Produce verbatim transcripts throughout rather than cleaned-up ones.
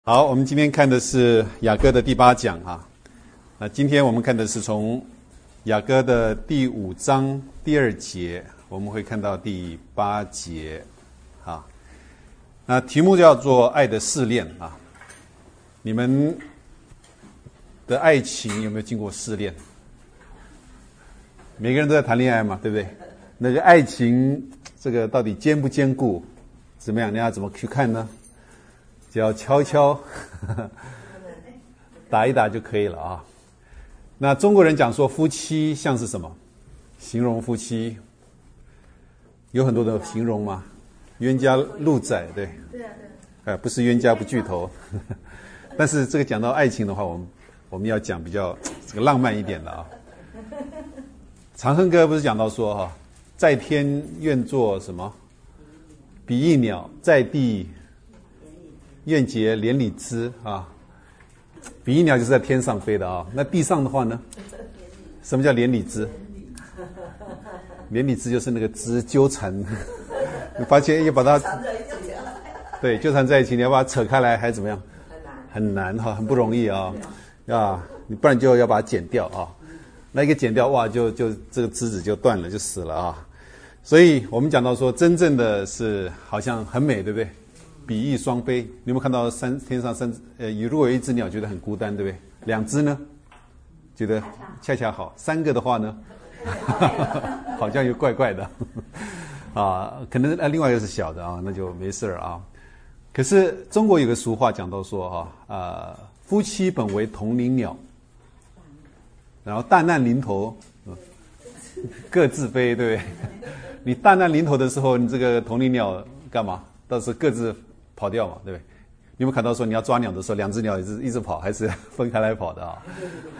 好，我们今天看的是雅歌的第八讲哈。那今天我们看的是从雅歌的第五章第二节，我们会看到第八节啊。那题目叫做爱的试炼啊。你们的爱情有没有经过试炼？每个人都在谈恋爱嘛，对不对？那个爱情这个到底坚不坚固，怎么样？你要怎么去看呢？只要敲敲呵呵打一打就可以了啊。那中国人讲说夫妻像是什么？形容夫妻有很多的形容吗？冤家路窄，对， 对啊， 对，不是冤家不聚头。呵呵但是这个讲到爱情的话，我们我们要讲比较这个浪漫一点的啊。长恨歌不是讲到说哈，在天愿作什么？比翼鸟，在地愿结连理枝啊。比翼鸟就是在天上飞的啊。那地上的话呢？什么叫连理枝？连理枝就是那个枝纠缠，你发现要把它对纠缠在一起，你要把它扯开来还怎么样？很难哈，很不容易啊啊！你不然就要把它剪掉啊。那一个剪掉哇，就就这个枝子就断了，就死了啊。所以我们讲到说，真正的是好像很美，对不对？比翼双飞，你有没有看到三天上三呃，如果有一只鸟觉得很孤单，对不对？两只呢，觉得恰恰好；三个的话呢，好像又怪怪的啊。可能呃另外一个是小的啊，那就没事啊。可是中国有个俗话讲到说哈，呃，夫妻本为同林鸟，然后大难临头，呃、各自飞，对不对？你大难临头的时候，你这个同林鸟干嘛？倒是各自跑掉嘛，对不对？你有没有看到说你要抓鸟的时候，两只鸟一直一直跑，还是分开来跑的啊？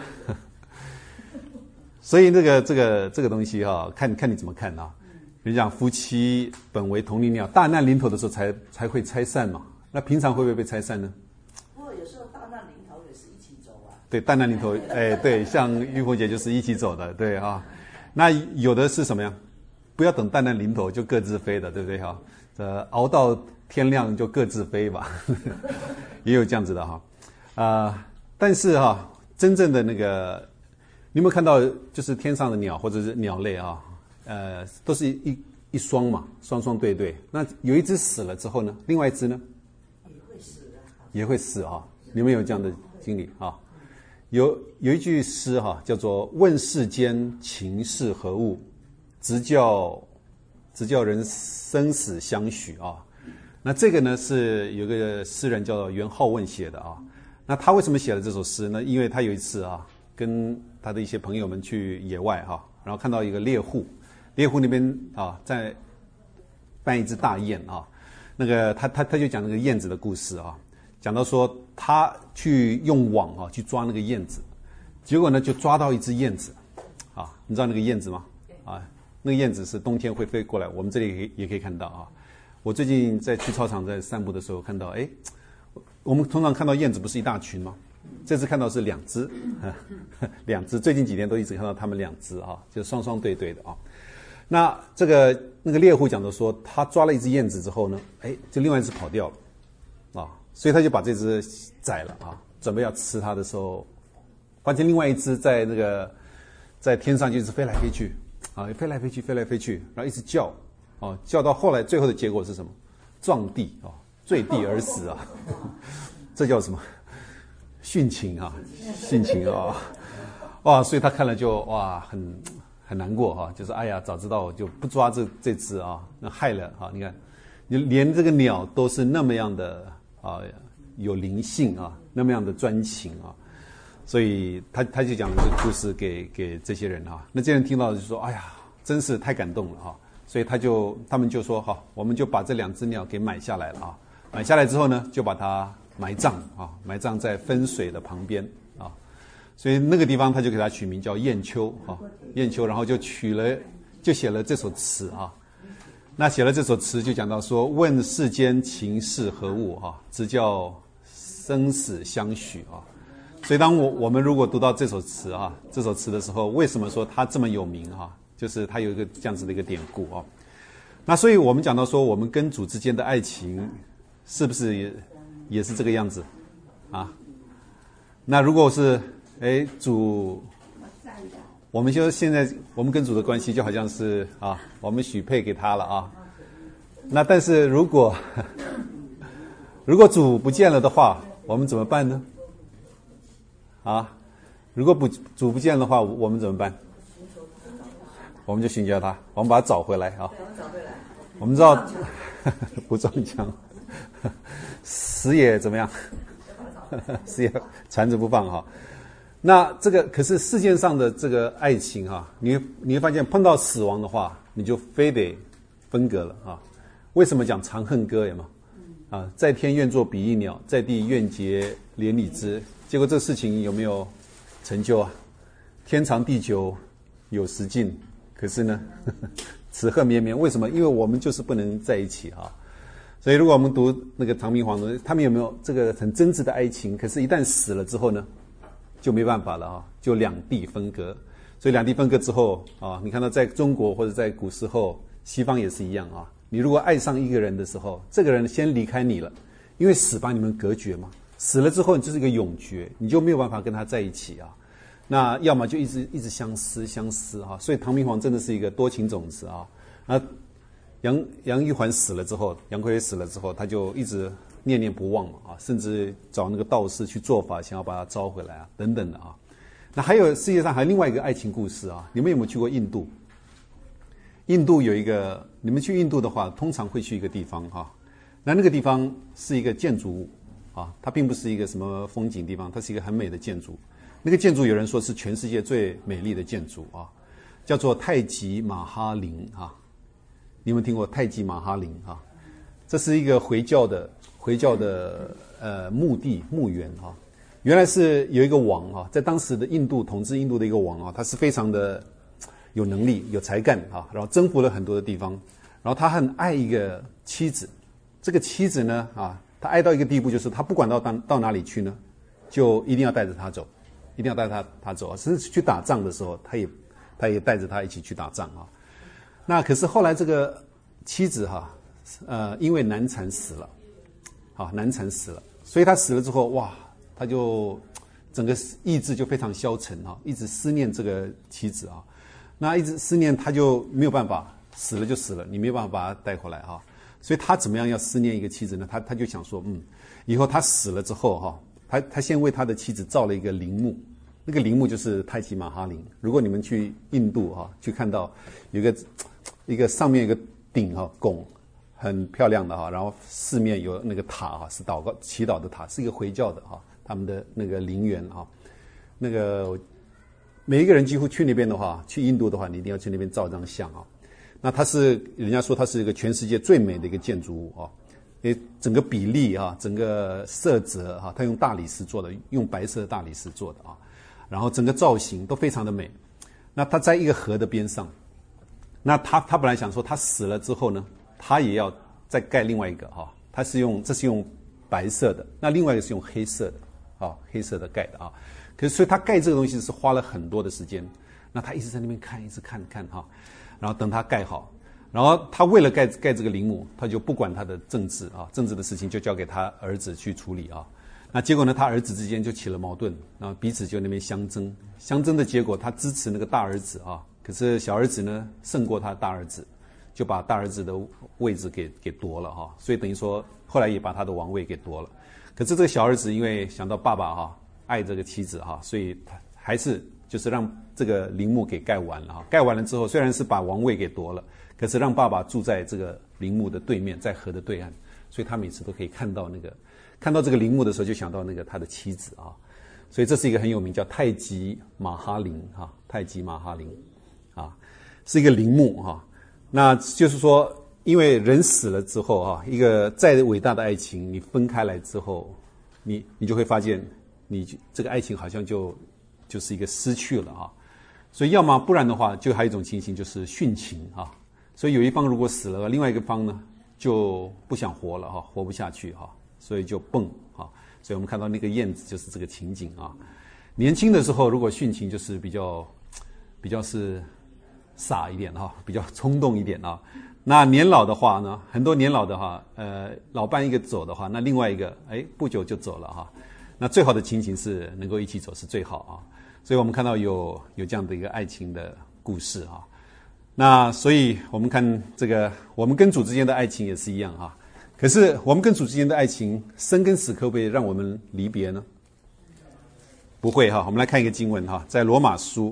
所以这个这个这个东西哈、啊，看看你怎么看啊。人讲夫妻本为同林鸟，大难临头的时候才才会拆散嘛。那平常会不会被拆散呢？ 不过有时候大难临头也是一起走啊。 对，大难临头，哎，对，像玉凤姐就是一起走的，对啊。那有的是什么呀？不要等大难临头就各自飞的，对不对哈？呃，熬到天亮就各自飞吧，也有这样子的哈。啊、呃，但是哈，真正的那个，你有没有看到，就是天上的鸟或者是鸟类啊？呃，都是一一双嘛，双双对对。那有一只死了之后呢，另外一只呢， 也会死的， 也会死啊。你们有这样的经历啊？有有一句诗哈、啊，叫做“问世间情是何物，直教直教人生死相许”啊。那这个呢是有个诗人叫做元好问写的啊。那他为什么写了这首诗呢？因为他有一次啊，跟他的一些朋友们去野外哈、啊，然后看到一个猎户。猎户那边啊，在办一只大雁啊，那个他他他就讲那个燕子的故事啊，讲到说他去用网啊去抓那个燕子，结果呢就抓到一只燕子，啊，你知道那个燕子吗？啊，那个燕子是冬天会飞过来，我们这里也可以也可以看到啊。我最近在去操场在散步的时候看到，哎，我们通常看到燕子不是一大群吗？这次看到是两只，两只，最近几天都一直看到它们两只啊，就双双对对的啊。那这个那个猎户讲的说，他抓了一只燕子之后呢，哎，就另外一只跑掉了，啊，所以他就把这只宰了啊，准备要吃它的时候，发现另外一只在那个在天上就一直飞来飞去，啊，飞来飞去，飞来飞去，然后一直叫，啊，叫到后来最后的结果是什么？撞地啊，坠地而死啊，这叫什么？殉情啊，殉情啊，哇，所以他看了就哇很。很难过哈，就是哎呀，早知道我就不抓这这只啊，那害了哈。你看，你连这个鸟都是那么样的啊，有灵性啊，那么样的专情啊，所以他他就讲了这个故事给给这些人啊。那这些人听到就说，哎呀，真是太感动了哈。所以他就他们就说，好，我们就把这两只鸟给买下来了啊。买下来之后呢，就把它埋葬啊，埋葬在分水的旁边啊。所以那个地方他就给它取名叫雁丘啊，雁丘，然后就取了，就写了这首词啊。那写了这首词就讲到说，问世间情是何物啊，直教生死相许啊。所以当我我们如果读到这首词啊，这首词的时候，为什么说它这么有名啊？就是它有一个这样子的一个典故啊。那所以我们讲到说，我们跟主之间的爱情是不是也也是这个样子？ 啊。那如果是哎主，我们就现在我们跟主的关系就好像是啊，我们许配给他了啊。那但是如果如果主不见了的话，我们怎么办呢？啊，如果不主不见的话，我们怎么办？我们就寻求他，我们把他找回来啊。我们知道不撞墙，死也怎么样？死也缠着不放哈。那这个可是世界上的这个爱情哈，你你会发现碰到死亡的话，你就非得分隔了啊。为什么讲长恨歌有吗？啊，在天愿作比翼鸟，在地愿结连理枝。结果这事情有没有成就啊？天长地久有时尽，可是呢，呵呵此恨绵绵。为什么？因为我们就是不能在一起啊。所以如果我们读那个唐明皇呢，他们有没有这个很真挚的爱情？可是一旦死了之后呢，就没办法了啊，就两地分隔。所以两地分隔之后啊，你看到在中国或者在古时候，西方也是一样啊。你如果爱上一个人的时候，这个人先离开你了，因为死把你们隔绝嘛。死了之后，你就是一个永绝，你就没有办法跟他在一起啊。那要么就一直一直相思相思啊。所以唐明皇真的是一个多情种子啊。那杨杨玉环死了之后，杨贵妃死了之后，他就一直念念不忘嘛啊，甚至找那个道士去做法，想要把他招回来啊，等等的啊。那还有世界上还有另外一个爱情故事啊，你们有没有去过印度？印度有一个，你们去印度的话，通常会去一个地方哈、啊，那那个地方是一个建筑物啊，它并不是一个什么风景地方，它是一个很美的建筑。那个建筑有人说是全世界最美丽的建筑啊，叫做泰姬玛哈陵啊。你有没有听过泰姬玛哈陵啊？这是一个回教的回教的呃墓地墓园啊。原来是有一个王啊，在当时的印度统治印度的一个王啊，他是非常的有能力、有才干啊，然后征服了很多的地方，然后他很爱一个妻子，这个妻子呢啊，他爱到一个地步，就是他不管到到到哪里去呢，就一定要带着他走，一定要带他他走，甚至去打仗的时候，他也他也带着他一起去打仗啊。那可是后来这个妻子哈、啊，呃，因为难产死了，啊，难产死了，所以他死了之后，哇，他就整个意志就非常消沉啊，一直思念这个妻子啊。那一直思念，他就没有办法，死了就死了，你没有办法把他带回来哈、啊。所以他怎么样要思念一个妻子呢？他他就想说，嗯，以后他死了之后哈、啊，他他先为他的妻子造了一个陵墓，那个陵墓就是泰姬玛哈陵。如果你们去印度哈、啊，去看到有一个一个上面有一个顶哈、啊、拱，很漂亮的哈、啊，然后四面有那个塔哈、啊，是祷告祈祷的塔，是一个回教的哈、啊，他们的那个陵园哈、啊，那个。每一个人几乎去那边的话，去印度的话，你一定要去那边照张相啊。那它是人家说它是一个全世界最美的一个建筑物啊，因为整个比例啊，整个色泽啊，它用大理石做的，用白色的大理石做的啊，然后整个造型都非常的美。那它在一个河的边上，那他他本来想说他死了之后呢，他也要再盖另外一个哈，他是用这是用白色的，那另外一个是用黑色的啊，黑色的盖的啊。可是，所以他盖这个东西是花了很多的时间。那他一直在那边看，一直看看哈，然后等他盖好，然后他为了盖盖这个陵墓，他就不管他的政治啊，政治的事情就交给他儿子去处理啊。那结果呢，他儿子之间就起了矛盾，然后彼此就那边相争，相争的结果，他支持那个大儿子啊，可是小儿子呢胜过他大儿子，就把大儿子的位置给给夺了哈。所以等于说，后来也把他的王位给夺了。可是这个小儿子因为想到爸爸哈。爱这个妻子哈，所以他还是就是让这个陵墓给盖完了哈。盖完了之后，虽然是把王位给夺了，可是让爸爸住在这个陵墓的对面，在河的对岸，所以他每次都可以看到那个看到这个陵墓的时候，就想到那个他的妻子啊。所以这是一个很有名叫泰姬玛哈陵哈，泰姬玛哈陵啊，是一个陵墓哈。那就是说，因为人死了之后哈，一个再伟大的爱情，你分开来之后，你你就会发现。你这个爱情好像就就是一个失去了啊，所以要么不然的话，就还有一种情形就是殉情啊。所以有一方如果死了，另外一个方呢就不想活了哈，活不下去哈，所以就蹦啊。所以我们看到那个燕子就是这个情景啊。年轻的时候如果殉情，就是比较比较是傻一点哈，比较冲动一点啊。那年老的话呢，很多年老的哈，呃，老伴一个走的话，那另外一个哎不久就走了哈。 那最好的情形是能够一起走是最好啊。所以我们看到有有这样的一个爱情的故事啊。那所以我们看这个，我们跟主之间的爱情也是一样啊。可是我们跟主之间的爱情，生跟死可不可以让我们离别呢？不会哈。我们来看一个经文哈，在罗马书。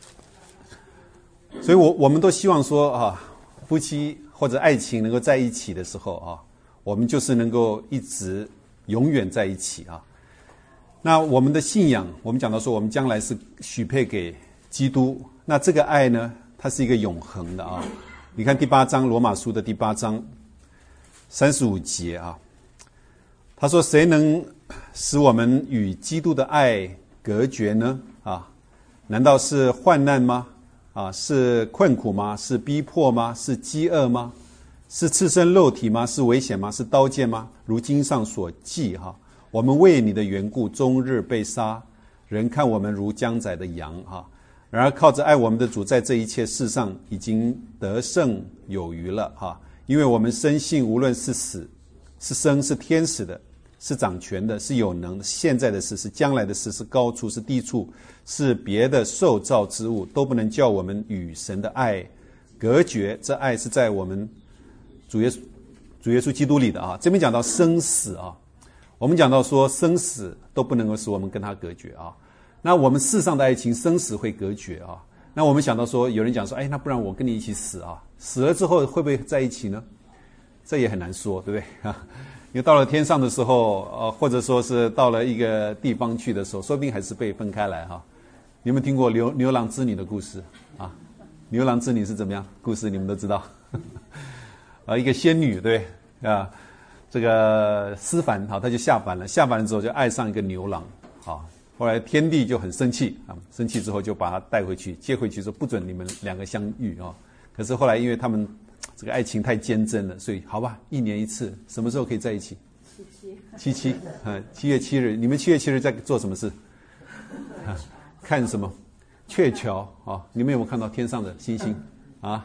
所以我我们都希望说啊，夫妻或者爱情能够在一起的时候啊，我们就是能够一直永远在一起啊。那我们的信仰，我们讲到说，我们将来是许配给基督。那这个爱呢，它是一个永恒的啊。你看第八章，罗马书的第八章三十五节啊，他说：“谁能使我们与基督的爱隔绝呢？啊，难道是患难吗？啊，是困苦吗？是逼迫吗？是饥饿吗？是赤身肉体吗？是危险吗？是刀剑吗？如经上所记哈。”我们为你的缘故终日被杀，人看我们如将宰的羊哈。然而靠着爱我们的主，在这一切事上已经得胜有余了哈。因为我们深信，无论是死是生，是天使的，是掌权的，是有能的，现在的事，是将来的事，是高处，是低处，是别的受造之物，都不能叫我们与神的爱隔绝。这爱是在我们主耶稣主耶稣基督里的啊。这边讲到生死啊。我们讲到说生死都不能够使我们跟他隔绝啊。那我们世上的爱情生死会隔绝啊。那我们想到说，有人讲说，哎，那不然我跟你一起死啊？死了之后会不会在一起呢？这也很难说，对不对啊？因为到了天上的时候，呃，或者说是到了一个地方去的时候，说不定还是被分开来哈。你有没有听过牛牛郎织女的故事啊？牛郎织女是怎么样？故事你们都知道，啊，一个仙女对啊。这个思凡好，他就下凡了。下凡了之后就爱上一个牛郎，好，后来天帝就很生气啊，生气之后就把他带回去，接回去说不准你们两个相遇啊。可是后来因为他们这个爱情太坚贞了，所以好吧，一年一次，什么时候可以在一起？ 七七七七啊，七月七日，你们七月七日在做什么事？啊、看什么？鹊桥啊？你们有没有看到天上的星星啊？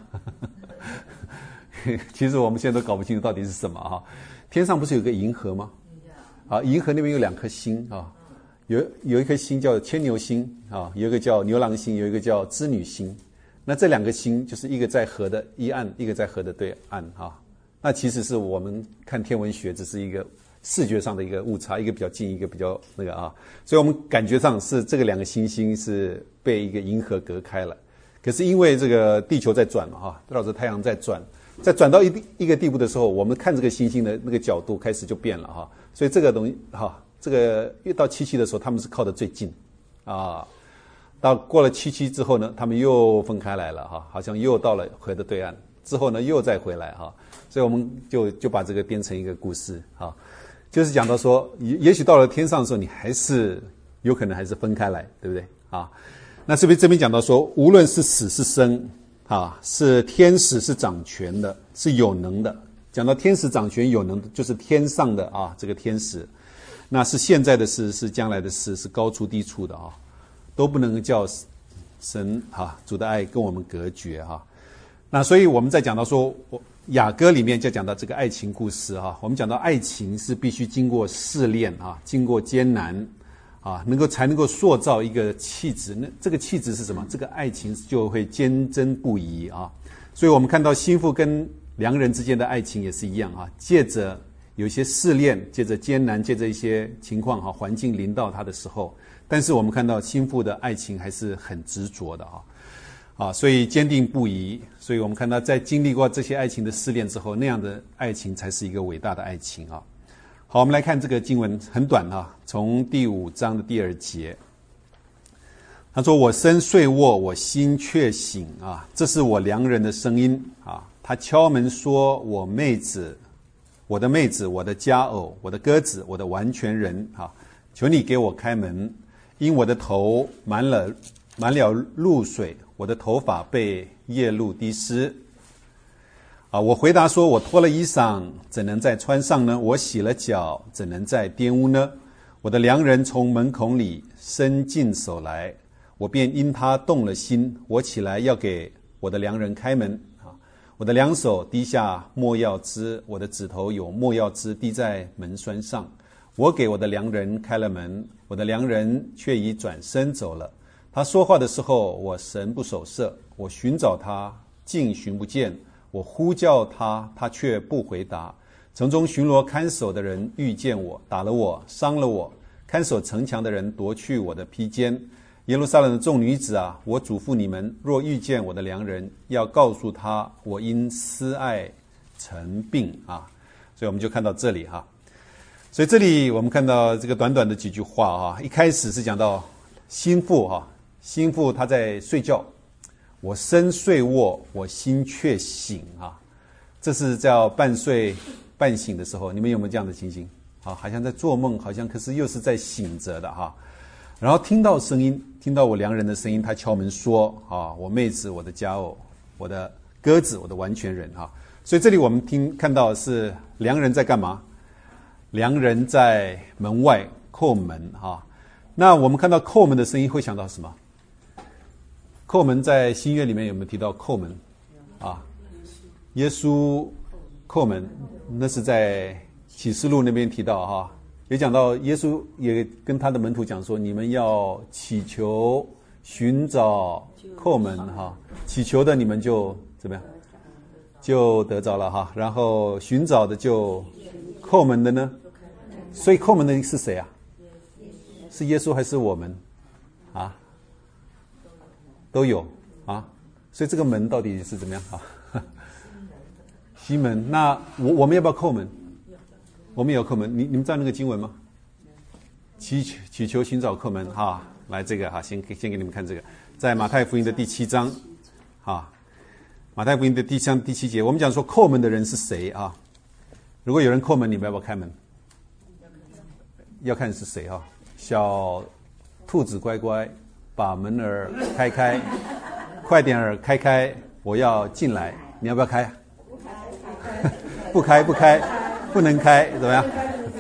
其实我们现在都搞不清楚到底是什么啊。天上不是有个银河吗？啊，银河那边有两颗星啊，有有一颗星叫牵牛星啊，有一个叫牛郎星，有一个叫织女星。那这两个星就是一个在河的一岸，一个在河的对岸啊。那其实是我们看天文学只是一个视觉上的一个误差，一个比较近，一个比较那个啊。所以我们感觉上是这个两个星星是被一个银河隔开了。可是因为这个地球在转嘛哈，绕着太阳在转。在转到一一个地步的时候，我们看这个星星的那个角度开始就变了哈，所以这个东西哈，这个越到七七的时候，他们是靠得最近，啊，到过了七七之后呢，他们又分开来了哈，好像又到了河的对岸，之后呢又再回来哈，所以我们就就把这个编成一个故事哈，就是讲到说，也也许到了天上的时候，你还是有可能还是分开来，对不对啊？那这边这边讲到说，无论是死是生。啊，是天使，是掌权的，是有能的。讲到天使掌权有能的，就是天上的啊，这个天使，那是现在的事，是将来的事，是高处低处的啊，都不能叫神啊主的爱跟我们隔绝哈、啊。那所以我们在讲到说，雅歌里面就讲到这个爱情故事啊，我们讲到爱情是必须经过试炼啊，经过艰难。啊，能够才能够塑造一个气质，那这个气质是什么？这个爱情就会坚贞不移啊。所以我们看到心腹跟良人之间的爱情也是一样啊，借着有一些试炼，借着艰难，借着一些情况哈，环境临到他的时候，但是我们看到心腹的爱情还是很执着的啊，啊，所以坚定不移。所以我们看到在经历过这些爱情的试炼之后，那样的爱情才是一个伟大的爱情啊。好，我们来看这个经文，很短啊，从第五章的第二节，他说：“我身睡卧，我心却醒啊，这是我良人的声音啊。他敲门说：我妹子，我的妹子，我的佳偶，我的鸽子，我的完全人啊，求你给我开门，因我的头满了满了露水，我的头发被夜露滴湿。”啊，我回答说：“我脱了衣裳，怎能再穿上呢？我洗了脚，怎能再玷污呢？我的良人从门孔里伸进手来，我便因他动了心。我起来要给我的良人开门啊！我的两手滴下没药汁，我的指头有没药汁滴在门栓上。 我给我的良人开了门，我的良人却已转身走了。他说话的时候，我神不守舍，我寻找他，竟寻不见。我呼叫他，他却不回答。城中巡逻看守的人遇见我，打了我，伤了我。看守城墙的人夺去我的披肩。耶路撒冷的众女子啊，我嘱咐你们，若遇见我的良人，要告诉他，我因思爱成病啊。所以我们就看到这里哈、啊。所以这里我们看到这个短短的几句话啊，一开始是讲到心腹哈、啊，心腹他在睡觉，我身睡卧，我心却醒啊。这是叫半睡半醒的时候，你们有没有这样的情形？啊，好像在做梦，好像可是又是在醒着的哈。然后听到声音，听到我良人的声音，他敲门说：“啊，我妹子，我的佳偶，我的鸽子，我的完全人。”哈，所以这里我们听看到是良人在干嘛？良人在门外叩门哈。那我们看到叩门的声音，会想到什么？叩门在新约里面有没有提到叩门？啊，耶稣叩门，那是在启示录那边提到哈。也讲到耶稣也跟他的门徒讲说，你们要祈求、寻找、叩门哈，祈求的你们就怎么样，就得着了哈。然后寻找的就叩门的呢，所以叩门的是谁啊？是耶稣还是我们啊？都有啊。所以这个门到底是怎么样啊？西门，那我我们要不要叩门？我们也有叩门，你你们知道那个经文吗？祈求祈求寻找叩门哈，来这个哈，先先给你们看这个，在马太福音的第七章，哈，马太福音的第七章第七节，我们讲说叩门的人是谁啊？如果有人叩门，你们要不要开门？要看是谁哈。小兔子乖乖，把门儿开开，快点儿开开，我要进来，你要不要开？不开不开。不能开，怎么样？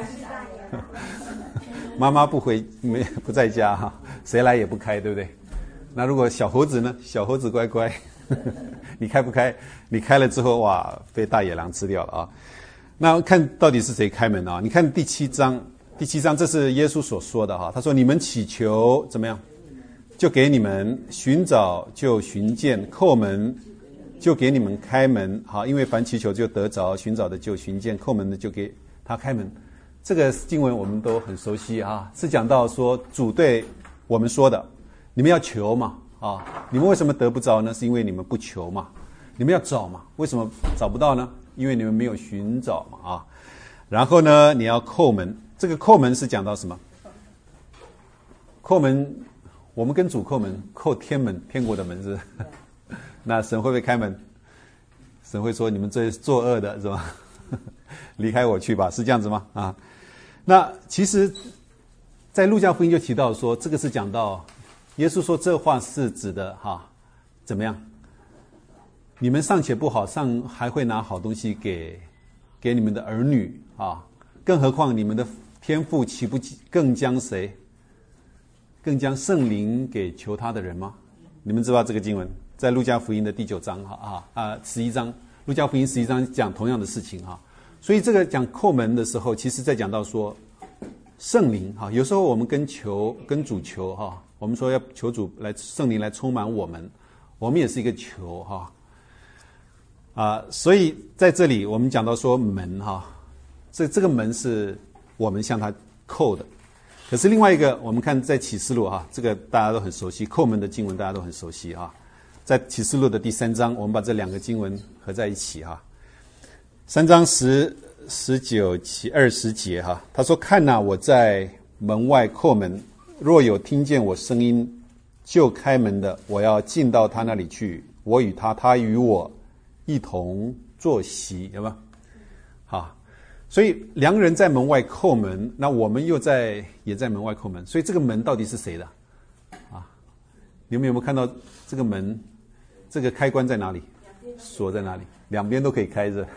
妈妈不回，没不在家哈，谁来也不开，对不对？那如果小猴子呢？小猴子乖乖，你开不开？你开了之后，哇，被大野狼吃掉了啊！那看到底是谁开门啊？你看第七章，第七章这是耶稣所说的哈，他说：“你们祈求怎么样，就给你们；寻找就寻见，叩门。”就给你们开门，好，因为凡祈求就得着，寻找的就寻见，叩门的就给他开门。这个经文我们都很熟悉啊，是讲到说主对我们说的，你们要求嘛，啊，你们为什么得不着呢？是因为你们不求嘛。你们要找嘛，为什么找不到呢？因为你们没有寻找嘛，啊。然后呢，你要叩门，这个叩门是讲到什么？叩门，我们跟主叩门，叩天门，天国的门是。那神会不会开门？神会说：“你们这作恶的是吧？离开我去吧。”是这样子吗？啊，那其实，在路加福音就提到说，这个是讲到耶稣说这话是指的哈，怎么样？你们尚且不好，尚还会拿好东西给给你们的儿女啊，更何况你们的天父岂不更将谁？更将圣灵给求他的人吗？你们知道这个经文？在路加福音的第九章哈啊啊十一章，路加福音十一章讲同样的事情哈，所以这个讲叩门的时候，其实在讲到说圣灵哈，有时候我们跟求跟主求哈，我们说要求主来圣灵来充满我们，我们也是一个求哈啊，所以在这里我们讲到说门哈，这这个门是我们向他叩的，可是另外一个我们看在启示录哈，这个大家都很熟悉，叩门的经文大家都很熟悉哈。在启示录的第三章，我们把这两个经文合在一起哈。三章十、十九、七、二十节哈，他说：“看哪，我在门外叩门，若有听见我声音，就开门的，我要进到他那里去，我与他，他与我一同坐席。”有没有？好，所以良人在门外叩门，那我们又在也在门外叩门，所以这个门到底是谁的？啊，你们有没有看到这个门？这个开关在哪里？锁在哪里？两边都可以开着。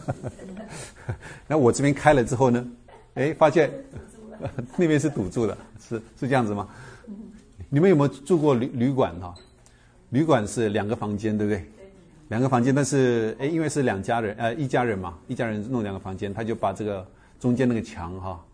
那我这边开了之后呢？哎，发现那边是堵住的，是是这样子吗？你们有没有住过旅旅馆哈？旅馆是两个房间，对不对？两个房间，但是哎，因为是两家人，呃，一家人嘛，一家人弄两个房间，他就把这个中间那个墙哈，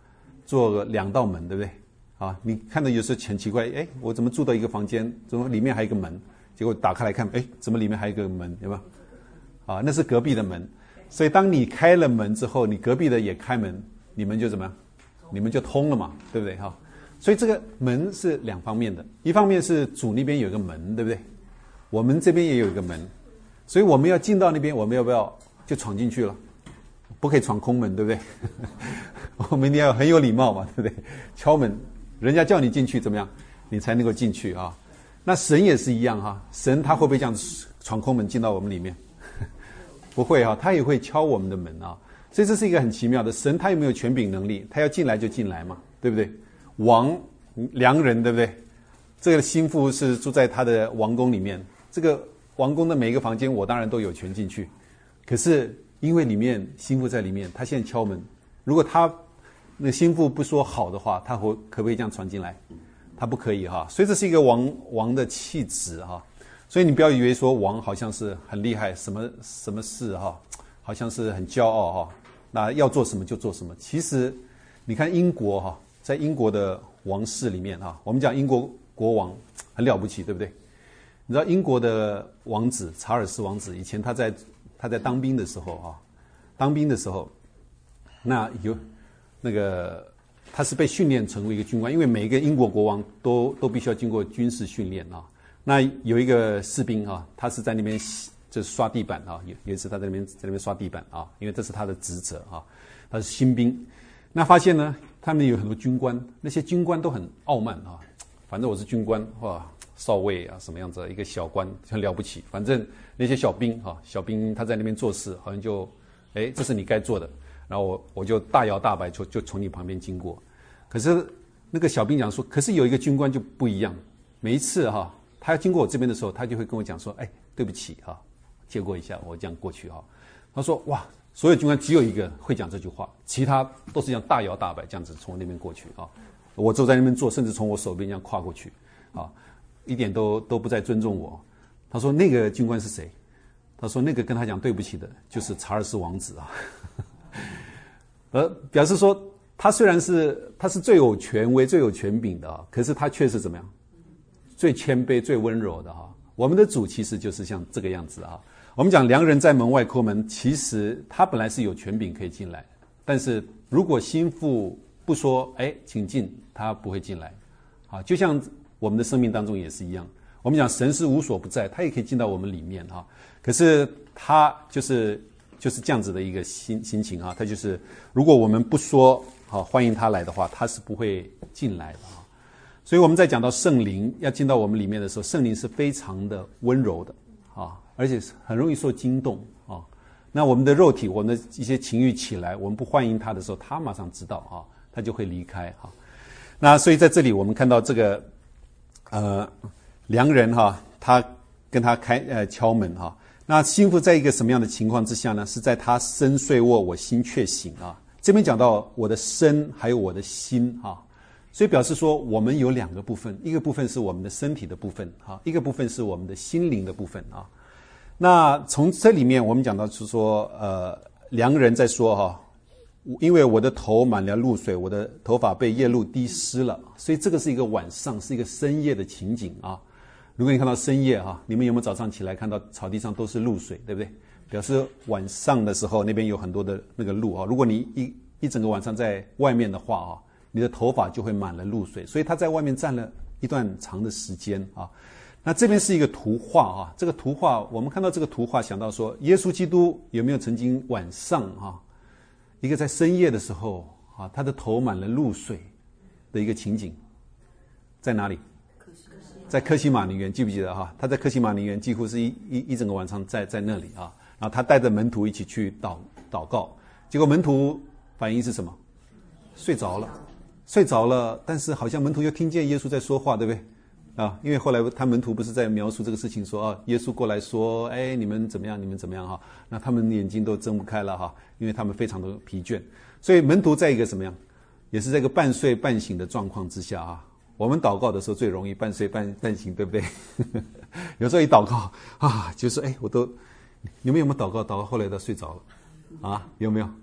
做个两道门，对不对？啊，你看到有时候很奇怪，哎，我怎么住到一个房间，怎么里面还有一个门？结果打开来看，哎，怎么里面还有一个门，对吧？啊，那是隔壁的门。所以当你开了门之后，你隔壁的也开门，你们就怎么样？你们就通了嘛，对不对？哈，所以这个门是两方面的，一方面是主那边有一个门，对不对？我们这边也有一个门，所以我们要进到那边，我们要不要就闯进去了？不可以闯空门，对不对？我们一定要很有礼貌嘛，对不对？敲门，人家叫你进去怎么样，你才能够进去啊？那神也是一样哈，神他会不会这样闯空门进到我们里面？不会哈，他也会敲我们的门啊。所以这是一个很奇妙的，神他有没有权柄能力？他要进来就进来嘛，对不对？王良人，对不对？这个心腹是住在他的王宫里面，这个王宫的每一个房间我当然都有权进去，可是因为里面心腹在里面，他现在敲门，如果他那心腹不说好的话，他会可不可以这样传进来？他不可以哈。所以这是一个王王的气质哈。所以你不要以为说王好像是很厉害，什么什么事哈，好像是很骄傲哈。那要做什么就做什么。其实你看英国哈，在英国的王室里面哈，我们讲英国国王很了不起，对不对？你知道英国的王子查尔斯王子以前他在他在当兵的时候啊，当兵的时候，那有那个他是被训练成为一个军官，因为每一个英国国王都都必须要经过军事训练啊。那有一个士兵啊，他是在那边就是刷地板啊，有有一次他在那边在那边刷地板啊，因为这是他的职责啊，他是新兵。那发现呢，他们有很多军官，那些军官都很傲慢啊，反正我是军官哇，少尉啊什么样子，一个小官很了不起。反正那些小兵啊，小兵他在那边做事，好像就哎这是你该做的，然后我我就大摇大摆就就从你旁边经过。可是那个小兵讲说，可是有一个军官就不一样，每一次哈、啊。他要经过我这边的时候，他就会跟我讲说：“哎，对不起哈，借过一下，我这样过去哈。”他说：“哇，所有军官只有一个会讲这句话，其他都是这样大摇大摆这样子从那边过去啊。我坐在那边坐，甚至从我手边这样跨过去啊，一点都都不再尊重我。”他说：“那个军官是谁？”他说：“那个跟他讲对不起的，就是查尔斯王子啊。”呃，表示说他虽然是他是最有权威、最有权柄的啊，可是他却是怎么样？最谦卑、最温柔的哈，我们的主其实就是像这个样子啊。我们讲良人在门外叩门，其实他本来是有权柄可以进来，但是如果心腹不说，哎，请进，他不会进来。啊，就像我们的生命当中也是一样。我们讲神是无所不在，他也可以进到我们里面哈。可是他就是就是这样子的一个心心情哈，他就是如果我们不说好欢迎他来的话，他是不会进来的。所以我们在讲到圣灵要进到我们里面的时候，圣灵是非常的温柔的啊，而且很容易受惊动啊。那我们的肉体，我们的一些情欲起来，我们不欢迎他的时候，他马上知道啊，他就会离开啊。那所以在这里我们看到这个呃良人哈、啊，他跟他开呃敲门哈、啊。那心腹在一个什么样的情况之下呢？是在他身睡卧，我心却醒啊。这边讲到我的身还有我的心啊。所以表示说我们有两个部分，一个部分是我们的身体的部分啊，一个部分是我们的心灵的部分啊。那从这里面我们讲到是说呃良人在说哈、啊，因为我的头满了露水，我的头发被夜露滴湿了，所以这个是一个晚上，是一个深夜的情景啊。如果你看到深夜啊，你们有没有早上起来看到草地上都是露水，对不对？表示晚上的时候那边有很多的那个露啊。如果你一一整个晚上在外面的话啊，你的头发就会满了露水，所以他在外面站了一段长的时间啊。那这边是一个图画啊，这个图画我们看到这个图画，想到说耶稣基督有没有曾经晚上啊，一个在深夜的时候啊，他的头满了露水的一个情景，在哪里？在客西马尼园，记不记得哈？他在客西马尼园几乎是一一一整个晚上在在那里啊，然后他带着门徒一起去祷祷告，结果门徒反应是什么？睡着了。睡着了，但是好像门徒又听见耶稣在说话，对不对？啊，因为后来他门徒不是在描述这个事情说啊，耶稣过来说，哎，你们怎么样？你们怎么样哈？那他们眼睛都睁不开了哈，因为他们非常的疲倦。所以门徒在一个什么样，也是在一个半睡半醒的状况之下啊。我们祷告的时候最容易半睡半半醒，对不对？有时候一祷告啊，就是哎，我都你们有没有祷告祷告后来都睡着了啊？有没有？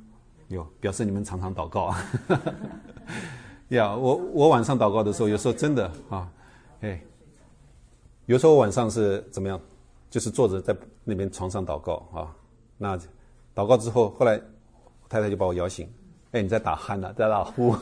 有表示你们常常祷告啊。呀，我我晚上祷告的时候，有时候真的啊，哎，有时候晚上是怎么样？就是坐着在那边床上祷告啊。那祷告之后，后来太太就把我摇醒，哎，你在打鼾了，在打呼。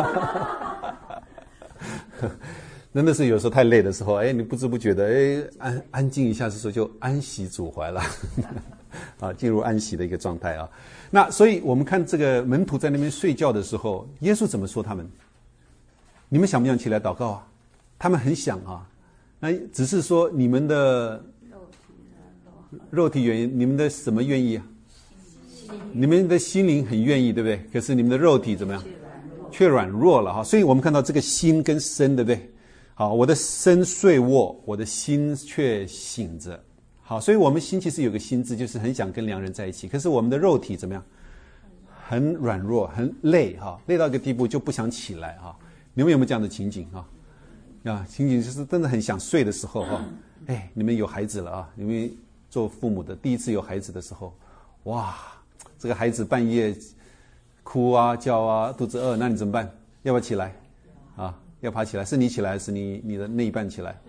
真的是有时候太累的时候，哎，你不知不觉的，哎，安安静一下的时候就安息主怀了，啊，进入安息的一个状态啊。那所以我们看这个门徒在那边睡觉的时候，耶稣怎么说他们？你们想不想起来祷告啊？他们很想啊，那只是说你们的肉体愿意，你们的什么愿意啊？你们的心灵很愿意，对不对？可是你们的肉体怎么样？却软弱了哈。所以我们看到这个心跟身，对不对？好，我的身睡卧，我的心却醒着。好，所以我们心其实有个心字，就是很想跟良人在一起。可是我们的肉体怎么样？很软弱，很累哈，累到一个地步就不想起来哈。你们有没有这样的情景啊？啊，情景就是真的很想睡的时候哈。哎，你们有孩子了啊？你们做父母的第一次有孩子的时候，哇，这个孩子半夜哭啊叫啊，肚子饿，那你怎么办？要不要起来？啊？要爬起来，是你起来还是你你的那一半起来？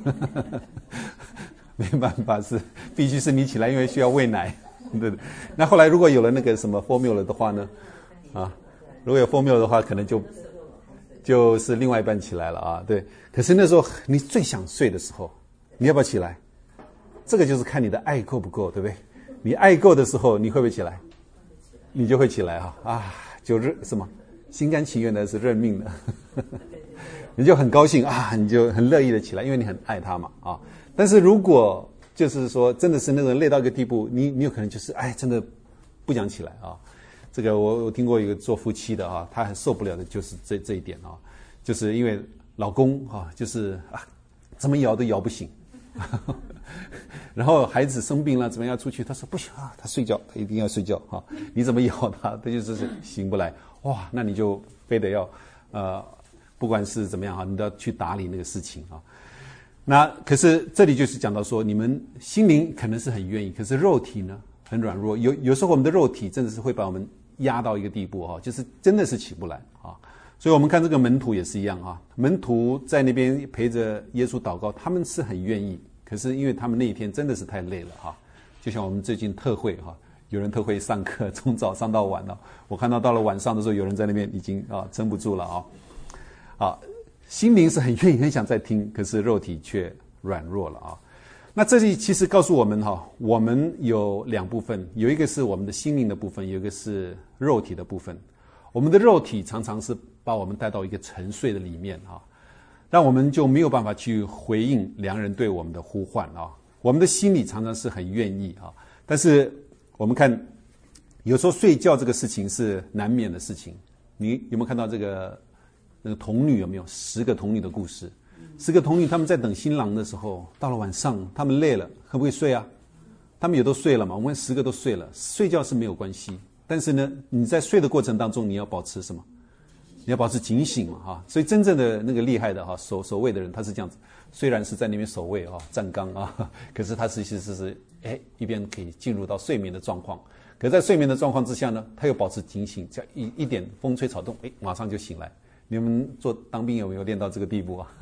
没办法，是必须是你起来，因为需要喂奶。对对。那后来如果有了那个什么 formula 的话呢？啊，如果有 formula 的话，可能就就是另外一半起来了啊。对。可是那时候你最想睡的时候，你要不要起来？这个就是看你的爱够不够，对不对？你爱够的时候，你会不会起来？你就会起来哈啊，就认什么心甘情愿的是认命的。你就很高兴啊，你就很乐意的起来，因为你很爱他嘛啊。但是如果就是说真的是那种累到一个地步，你你有可能就是哎，真的不想起来啊。这个我我听过一个做夫妻的啊，他很受不了的就是这这一点啊，就是因为老公啊，就是啊怎么摇都摇不醒，然后孩子生病了怎么样出去，他说不行啊，他睡觉，他一定要睡觉啊，你怎么摇他，他就是醒不来，哇，那你就非得要呃。不管是怎么样哈，你都要去打理那个事情啊。那可是这里就是讲到说，你们心灵可能是很愿意，可是肉体呢很软弱。有有时候我们的肉体真的是会把我们压到一个地步哈，就是真的是起不来啊。所以我们看这个门徒也是一样啊，门徒在那边陪着耶稣祷告，他们是很愿意，可是因为他们那一天真的是太累了哈。就像我们最近特会哈，有人特会上课，从早上到晚了，我看到到了晚上的时候，有人在那边已经啊撑不住了啊。啊，心灵是很愿意很想再听，可是肉体却软弱了啊。那这里其实告诉我们哈，我们有两部分，有一个是我们的心灵的部分，有一个是肉体的部分。我们的肉体常常是把我们带到一个沉睡的里面啊，让我们就没有办法去回应良人对我们的呼唤啊。我们的心里常常是很愿意啊，但是我们看有时候睡觉这个事情是难免的事情。你有没有看到这个？那个童女有没有十个童女的故事？十个童女他们在等新郎的时候，到了晚上他们累了，可不可以睡啊？他们也都睡了嘛。我们十个都睡了，睡觉是没有关系。但是呢，你在睡的过程当中，你要保持什么？你要保持警醒嘛，哈。所以真正的那个厉害的哈守守卫的人，他是这样子，虽然是在那边守卫啊站岗啊，可是他其实是是哎一边可以进入到睡眠的状况。可在睡眠的状况之下呢，他又保持警醒，只要一一点风吹草动，哎，马上就醒来。你们做当兵有没有练到这个地步啊？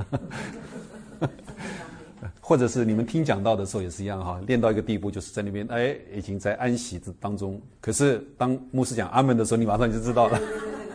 或者是你们听讲道的时候也是一样哈，练到一个地步，就是在那边哎，已经在安息当中。可是当牧师讲阿门的时候，你马上就知道了。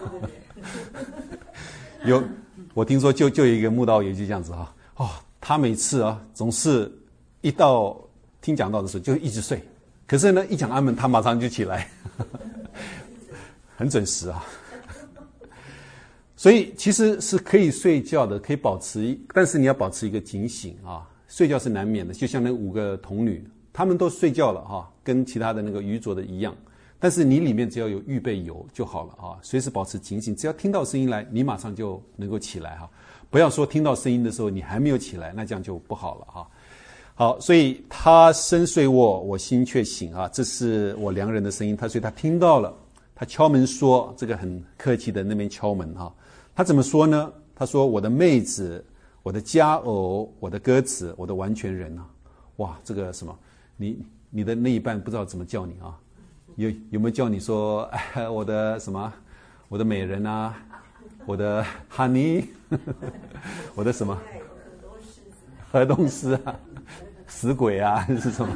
有，我听说就就有一个慕道友就这样子哈，哦，他每次啊总是一到听讲道的时候就一直睡，可是呢一讲阿门，他马上就起来，很准时啊。所以其实是可以睡觉的，可以保持，但是你要保持一个警醒啊。睡觉是难免的，就像那五个童女，她们都睡觉了哈，跟其他的那个愚拙的一样。但是你里面只要有预备油就好了啊，随时保持警醒，只要听到声音来，你马上就能够起来哈。不要说听到声音的时候你还没有起来，那这样就不好了哈。好，所以他身睡卧，我心却醒啊，这是我良人的声音。他所以他听到了，他敲门说，这个很客气的那边敲门哈。他怎么说呢？他说：“我的妹子，我的佳偶，我的鸽子，我的完全人啊！”哇，这个什么，你你的那一半不知道怎么叫你啊？ 有有没有叫你说，哎，我的什么，我的美人啊，我的 honey， 我的什么，河东狮啊，死鬼啊，是什么？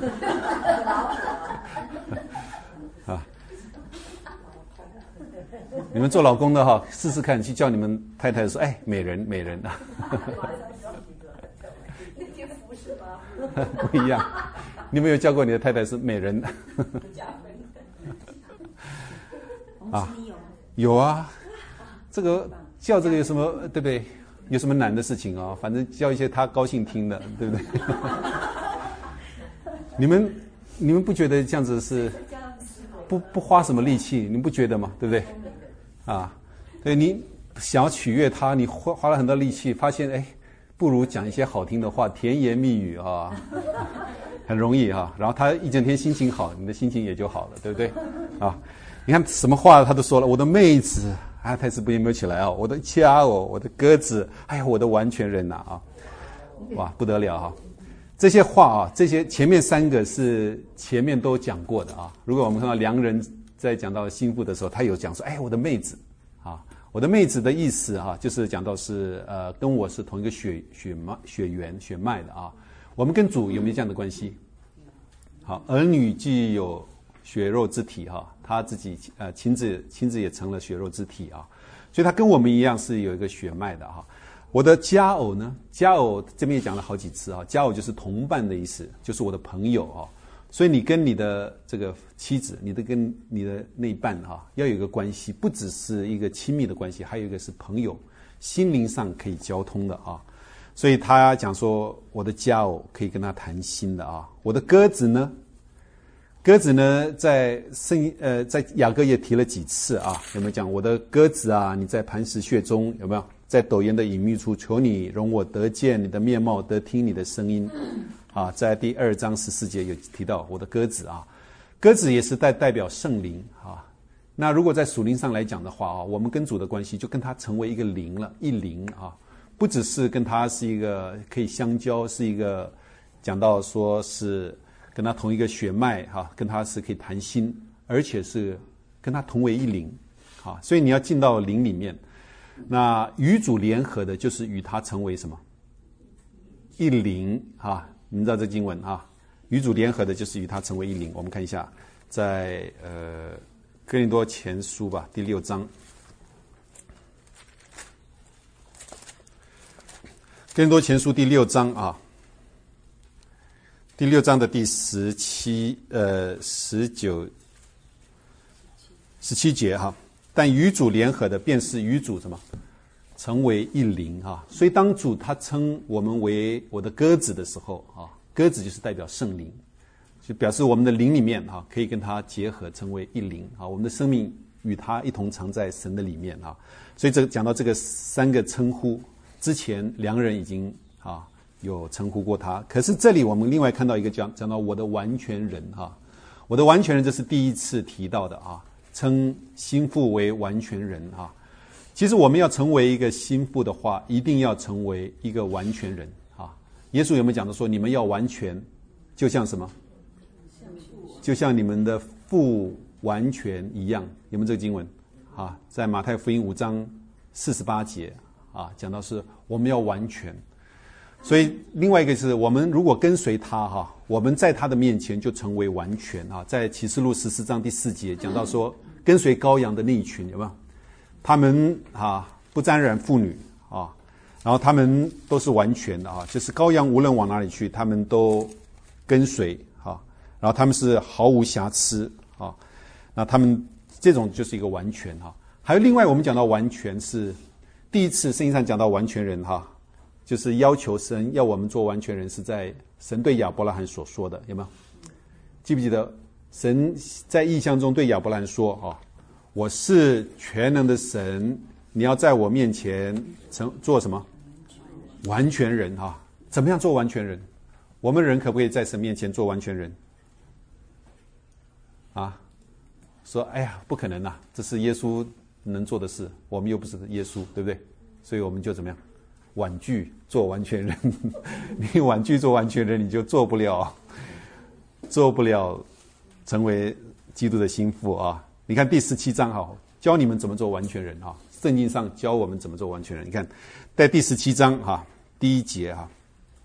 啊，你们做老公的哈，试试看，去叫你们太太说，哎，美人，美人啊。不一样，你有没有叫过你的太太是美人？啊，有啊，这个叫这个有什么对不对？有什么难的事情啊？反正叫一些他高兴听的，对不对？你们你们不觉得这样子是不不花什么力气？你们不觉得吗？对不对？啊，对你想要取悦他，你花花了很多力气，发现哎。不如讲一些好听的话，甜言蜜语啊，很容易啊。然后他一整天心情好，你的心情也就好了，对不对？啊，你看什么话他都说了，我的妹子啊，台词不有没有起来啊？我的家哦，我的鸽子，哎呀，我的完全人呐 啊, 啊，哇，不得了哈、啊！这些话啊，这些前面三个是前面都讲过的啊。如果我们看到良人在讲到心腹的时候，他有讲说，哎，我的妹子啊。我的妹子的意思啊，就是讲到是呃，跟我是同一个血血脉血缘血脉的啊。我们跟主有没有这样的关系？好，儿女既有血肉之体哈、啊，他自己呃亲自亲自也成了血肉之体啊，所以他跟我们一样是有一个血脉的哈、啊。我的佳偶呢，佳偶这边也讲了好几次啊，佳偶就是同伴的意思，就是我的朋友啊。所以你跟你的这个妻子，你的跟你的那一半哈、啊，要有一个关系，不只是一个亲密的关系，还有一个是朋友，心灵上可以交通的啊。所以他讲说，我的佳偶可以跟他谈心的啊。我的鸽子呢，鸽子呢，在圣呃在雅各也提了几次啊，有没有讲我的鸽子啊？你在磐石穴中有没有？在陡岩的隐秘处，求你容我得见你的面貌，得听你的声音。啊，在第二章十四节有提到我的鸽子啊，鸽子也是代代表圣灵啊。那如果在属灵上来讲的话啊，我们跟主的关系就跟他成为一个灵了，一灵啊，不只是跟他是一个可以相交，是一个讲到说是跟他同一个血脉哈、啊，跟他是可以谈心，而且是跟他同为一灵啊。所以你要进到灵里面，那与主联合的，就是与他成为什么一灵啊。你们知道这经文啊，与主联合的就是与他成为一灵。我们看一下，在呃哥林多前书吧，第六章，哥林多前书第六章啊，第六章的第十七呃十九十七节哈、啊，但与主联合的，便是与主什么？成为一灵啊，所以当主他称我们为我的鸽子的时候啊，鸽子就是代表圣灵，就表示我们的灵里面啊，可以跟他结合成为一灵啊，我们的生命与他一同藏在神的里面啊。所以这个讲到这个三个称呼之前，良人已经啊有称呼过他，可是这里我们另外看到一个讲讲到我的完全人啊，我的完全人这是第一次提到的啊，称心腹为完全人啊。其实我们要成为一个心腹的话，一定要成为一个完全人啊。耶稣有没有讲的说，你们要完全，就像什么？就像你们的父完全一样。有没有这个经文啊？在马太福音五章四十八节啊，讲到是我们要完全。所以另外一个是我们如果跟随他哈、啊，我们在他的面前就成为完全啊。在启示录十四章第四节讲到说，跟随羔羊的那一群有没有？他们啊不沾染妇女啊，然后他们都是完全的啊，就是羔羊无论往哪里去，他们都跟随啊，然后他们是毫无瑕疵啊，那他们这种就是一个完全哈、啊。还有另外我们讲到完全是第一次圣经上讲到完全人哈、啊，就是要求神要我们做完全人，是在神对亚伯拉罕所说的，有没有？记不记得神在异象中对亚伯拉罕说啊？我是全能的神，你要在我面前成做什么？完全人哈、啊？怎么样做完全人？我们人可不可以在神面前做完全人？啊？说哎呀，不可能啊，这是耶稣能做的事，我们又不是耶稣，对不对？所以我们就怎么样？婉拒做完全人。你婉拒做完全人，你就做不了，做不了成为基督的心腹啊。你看第十七章哈，教你们怎么做完全人哈。圣经上教我们怎么做完全人。你看在第十七章哈第一节哈，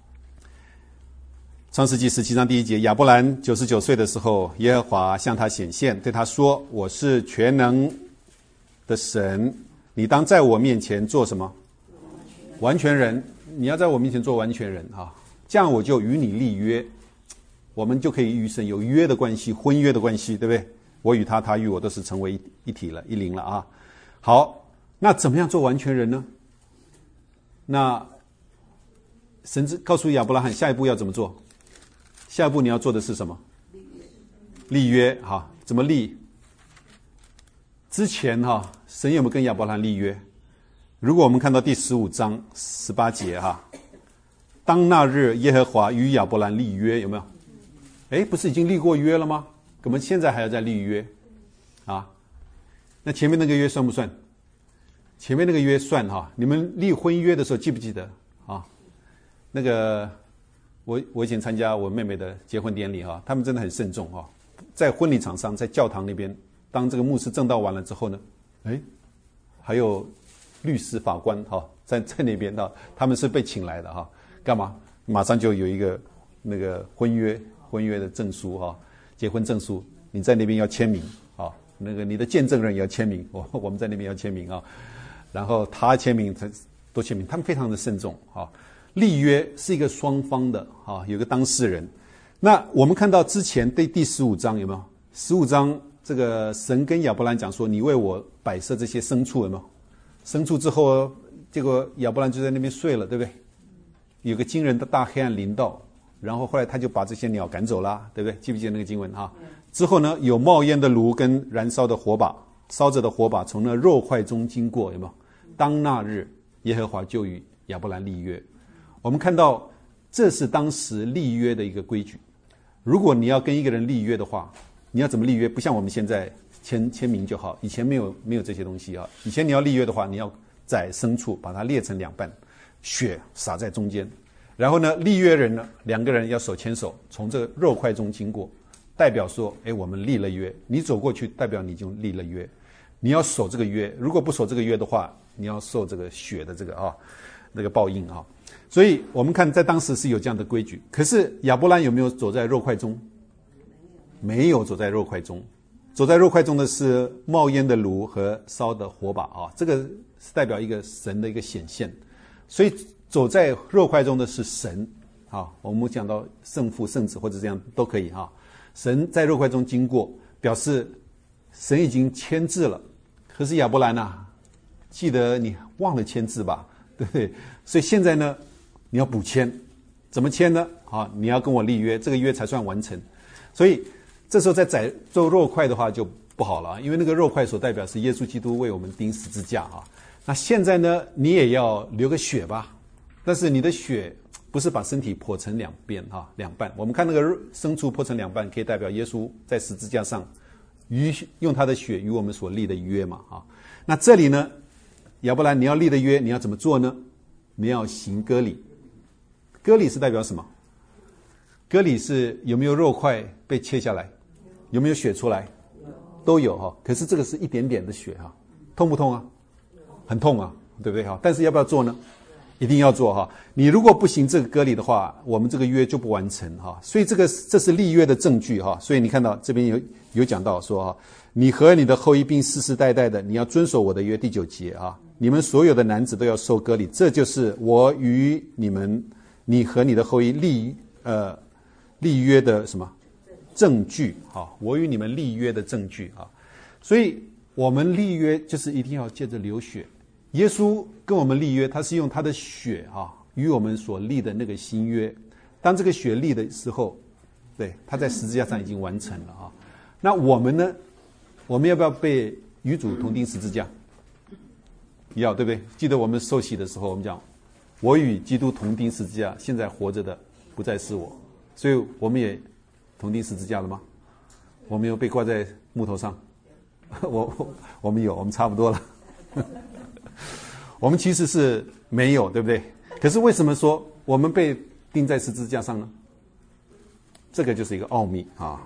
创世纪十七章第一节，亚伯兰九十九岁的时候，耶和华向他显现，对他说：“我是全能的神，你当在我面前做什么？完全人。你要在我面前做完全人哈，这样我就与你立约，我们就可以与神有约的关系，婚约的关系，对不对？我与他，他与我都是成为一一体了，一灵了啊。好，那怎么样做完全人呢？那神告诉亚伯拉罕，下一步要怎么做？下一步你要做的是什么？立约哈，怎么立？之前哈，神有没有跟亚伯拉罕立约？如果我们看到第十五章十八节哈，当那日耶和华与亚伯兰立约，有没有？哎，不是已经立过约了吗？我们现在还要再立约啊？那前面那个约算不算？前面那个约算哈。你们立婚约的时候记不记得啊？那个我我以前参加我妹妹的结婚典礼哈，他们真的很慎重哈，在婚礼场上，在教堂那边，当这个牧师证道完了之后呢，哎，还有律师法官哈，在在那边的，他们是被请来的哈，干嘛？马上就有一个那个婚约婚约的证书哈，结婚证书，你在那边要签名啊，那个你的见证人也要签名，我我们在那边要签名啊，然后他签名，他都签名，他们非常的慎重啊。立约是一个双方的啊，有个当事人。那我们看到之前对第十五章有没有？十五章这个神跟亚伯兰讲说，你为我摆设这些牲畜有没有？牲畜之后，结果亚伯兰就在那边睡了，对不对？有个惊人的大黑暗临到，然后后来他就把这些鸟赶走了，对不对？记不记得那个经文哈？之后呢，有冒烟的炉跟燃烧的火把，烧着的火把从那肉块中经过，有没有？当那日，耶和华就与亚伯兰立约。我们看到这是当时立约的一个规矩。如果你要跟一个人立约的话，你要怎么立约？不像我们现在签签名就好，以前没有没有这些东西啊。以前你要立约的话，你要宰牲畜，把它裂成两半，血洒在中间，然后呢，立约人呢，两个人要手牵手，从这个肉块中经过，代表说，哎，我们立了约。你走过去，代表你已经立了约，你要守这个约。如果不守这个约的话，你要受这个血的这个啊那个报应啊。所以我们看在当时是有这样的规矩。可是亚伯兰有没有走在肉块中？没有走在肉块中。走在肉块中的是冒烟的炉和烧的火把啊，这个是代表一个神的一个显现。所以走在肉块中的是神啊，我们讲到圣父、圣子或者这样都可以啊。神在肉块中经过，表示神已经签字了。可是亚伯兰啊，记得你忘了签字吧，对不对？所以现在呢，你要补签，怎么签呢？啊，你要跟我立约，这个约才算完成。所以这时候再宰做肉块的话就不好了，因为那个肉块所代表是耶稣基督为我们钉十字架啊。那现在呢，你也要流个血吧，但是你的血不是把身体剖成两边啊，两半。我们看那个牲畜剖成两半，可以代表耶稣在十字架上与用他的血与我们所立的约嘛啊。那这里呢，亚伯兰你要立的约，你要怎么做呢？你要行割礼。割礼是代表什么？割礼是有没有肉块被切下来，有没有血出来？都有哈。可是这个是一点点的血哈，痛不痛啊？很痛啊，对不对哈？但是要不要做呢？一定要做哈。你如果不行这个割礼的话，我们这个约就不完成哈。所以这个这是立约的证据哈。所以你看到这边有有讲到说哈，你和你的后裔并世世代代的，你要遵守我的约。第九节啊，你们所有的男子都要受割礼，这就是我与你们，你和你的后裔立呃立约的什么证据啊？我与你们立约的证据啊。所以我们立约就是一定要借着流血。耶稣跟我们立约，他是用他的血啊，与我们所立的那个新约。当这个血立的时候，对，他在十字架上已经完成了啊。那我们呢？我们要不要被与主同钉十字架？要，对不对？记得我们受洗的时候，我们讲，我与基督同钉十字架，现在活着的不再是我，所以我们也同钉十字架了吗？我们有被挂在木头上？我我们有，我们差不多了。我们其实是没有，对不对？可是为什么说我们被钉在十字架上呢？这个就是一个奥秘啊，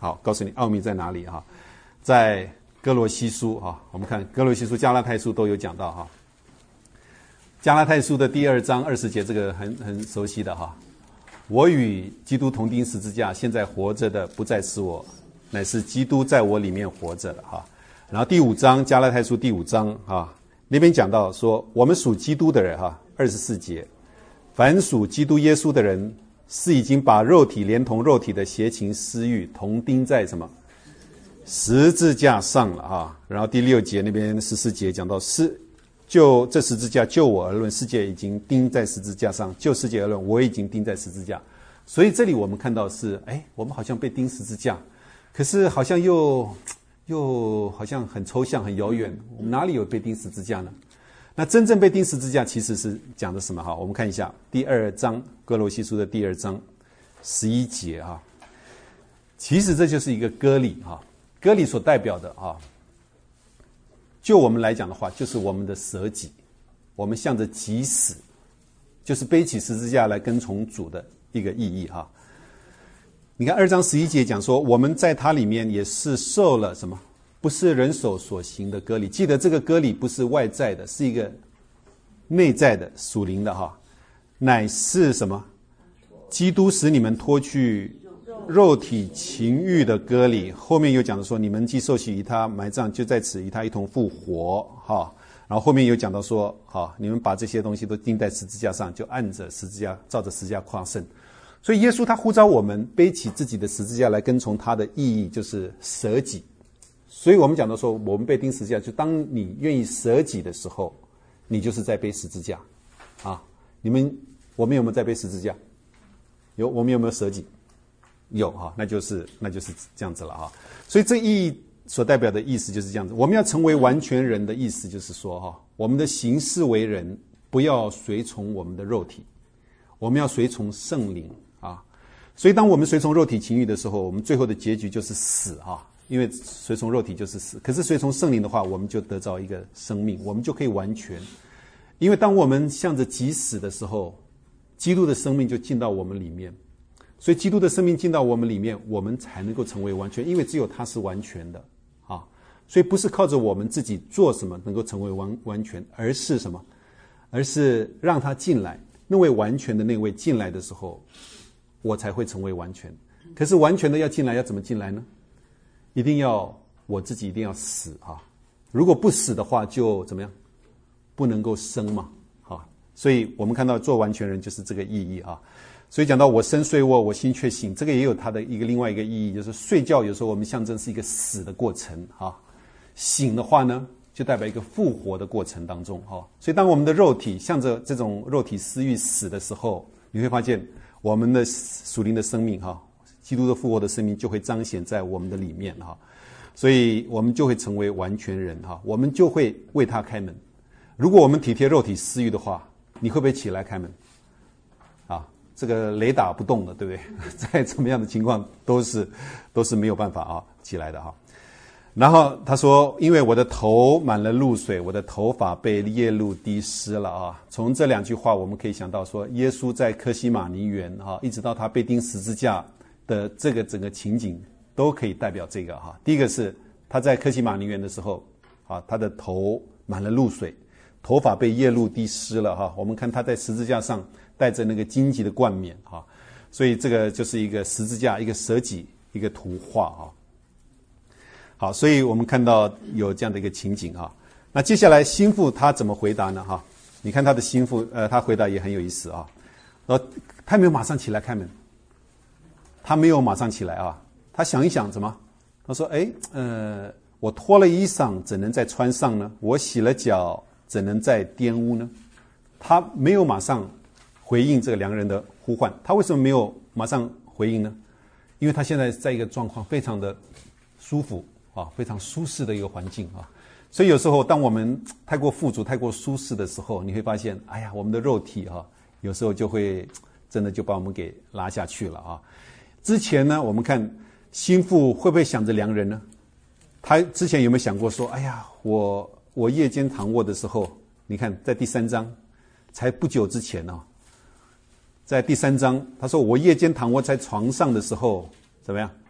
好，告诉你奥秘在哪里哈，在哥罗西书哈，我们看哥罗西书、加拉太书都有讲到哈。加拉太书的第二章二十节，这个很很熟悉的哈。我与基督同钉十字架，现在活着的不再是我，乃是基督在我里面活着的哈。然后第五章加拉太书第五章哈，那边讲到说，我们属基督的人哈，二十四节，凡属基督耶稣的人，是已经把肉体连同肉体的邪情私欲同钉在什么十字架上了哈。然后第六节那边十四节讲到是。就这十字架，就我而论，世界已经钉在十字架上；就世界而论，我已经钉在十字架。所以这里我们看到是，哎，我们好像被钉十字架，可是好像又又好像很抽象、很遥远。我们哪里有被钉十字架呢？那真正被钉十字架其实是讲的什么？哈，我们看一下第二章哥罗西书的第二章十一节哈。其实这就是一个割礼哈，割礼所代表的哈。就我们来讲的话，就是我们的舍己，我们向着己死，就是背起十字架来跟从主的一个意义哈。你看二章十一节讲说，我们在他里面也是受了什么？不是人手所行的割礼。记得这个割礼不是外在的，是一个内在的属灵的哈，乃是什么？基督使你们脱去肉体情欲的割礼。后面又讲的说，你们既受洗与他埋葬，就在此与他一同复活哈。然后后面有讲到说，哈，你们把这些东西都钉在十字架上，就按着十字架，照着十字架夸胜。所以耶稣他呼召我们背起自己的十字架来跟从他的意义就是舍己。所以我们讲到说，我们被钉十字架，就当你愿意舍己的时候，你就是在背十字架啊。你们我们有没有在背十字架？有，我们有没有舍己？有哈，那就是那就是这样子了哈。所以这意义所代表的意思就是这样子。我们要成为完全人的意思就是说哈，我们的行事为人不要随从我们的肉体，我们要随从圣灵啊。所以当我们随从肉体情欲的时候，我们最后的结局就是死啊，因为随从肉体就是死。可是随从圣灵的话，我们就得着一个生命，我们就可以完全。因为当我们向着己死的时候，基督的生命就进到我们里面。所以基督的生命进到我们里面，我们才能够成为完全，因为只有他是完全的啊。所以不是靠着我们自己做什么能够成为完完全，而是什么？而是让他进来，那位完全的那位进来的时候，我才会成为完全。可是完全的要进来，要怎么进来呢？一定要我自己一定要死啊！如果不死的话，就怎么样？不能够生嘛，啊！所以我们看到做完全人就是这个意义啊。所以讲到我身睡卧，我心却醒，这个也有它的一个另外一个意义，就是睡觉有时候我们象征是一个死的过程啊，醒的话呢，就代表一个复活的过程当中哈。所以当我们的肉体向着这种肉体私欲死的时候，你会发现我们的属灵的生命哈，基督的复活的生命就会彰显在我们的里面哈，所以我们就会成为完全人哈，我们就会为他开门。如果我们体贴肉体私欲的话，你会不会起来开门？啊，这个雷打不动的，对不对？在怎么样的情况都是都是没有办法啊起来的哈。然后他说，因为我的头满了露水，我的头发被夜露滴湿了啊。从这两句话我们可以想到说，耶稣在客西马尼园啊，一直到他被钉十字架的这个整个情景都可以代表这个哈。第一个是他在客西马尼园的时候啊，他的头满了露水，头发被夜露滴湿了哈。我们看他在十字架上带着那个荆棘的冠冕哈，所以这个就是一个十字架，一个舍己，一个图画哈。好，所以我们看到有这样的一个情景哈。那接下来心腹他怎么回答呢哈？你看他的心腹，呃，他回答也很有意思啊。然后他没有马上起来开门，他没有马上起来啊。他想一想，怎么？他说：“哎，呃，我脱了衣裳，怎能再穿上呢？我洗了脚，怎能再玷污呢？”他没有马上回应这个两个人的呼唤。他为什么没有马上回应呢？因为他现在在一个状况非常的舒服。啊，非常舒适的一个环境啊，所以有时候当我们太过富足、太过舒适的时候，你会发现，哎呀，我们的肉体哈、啊，有时候就会真的就把我们给拉下去了啊。之前呢，我们看心腹会不会想着良人呢？他之前有没有想过说，哎呀，我我夜间躺卧的时候，你看在第三章，才不久之前啊，在第三章他说我夜间躺卧在床上的时候怎么样？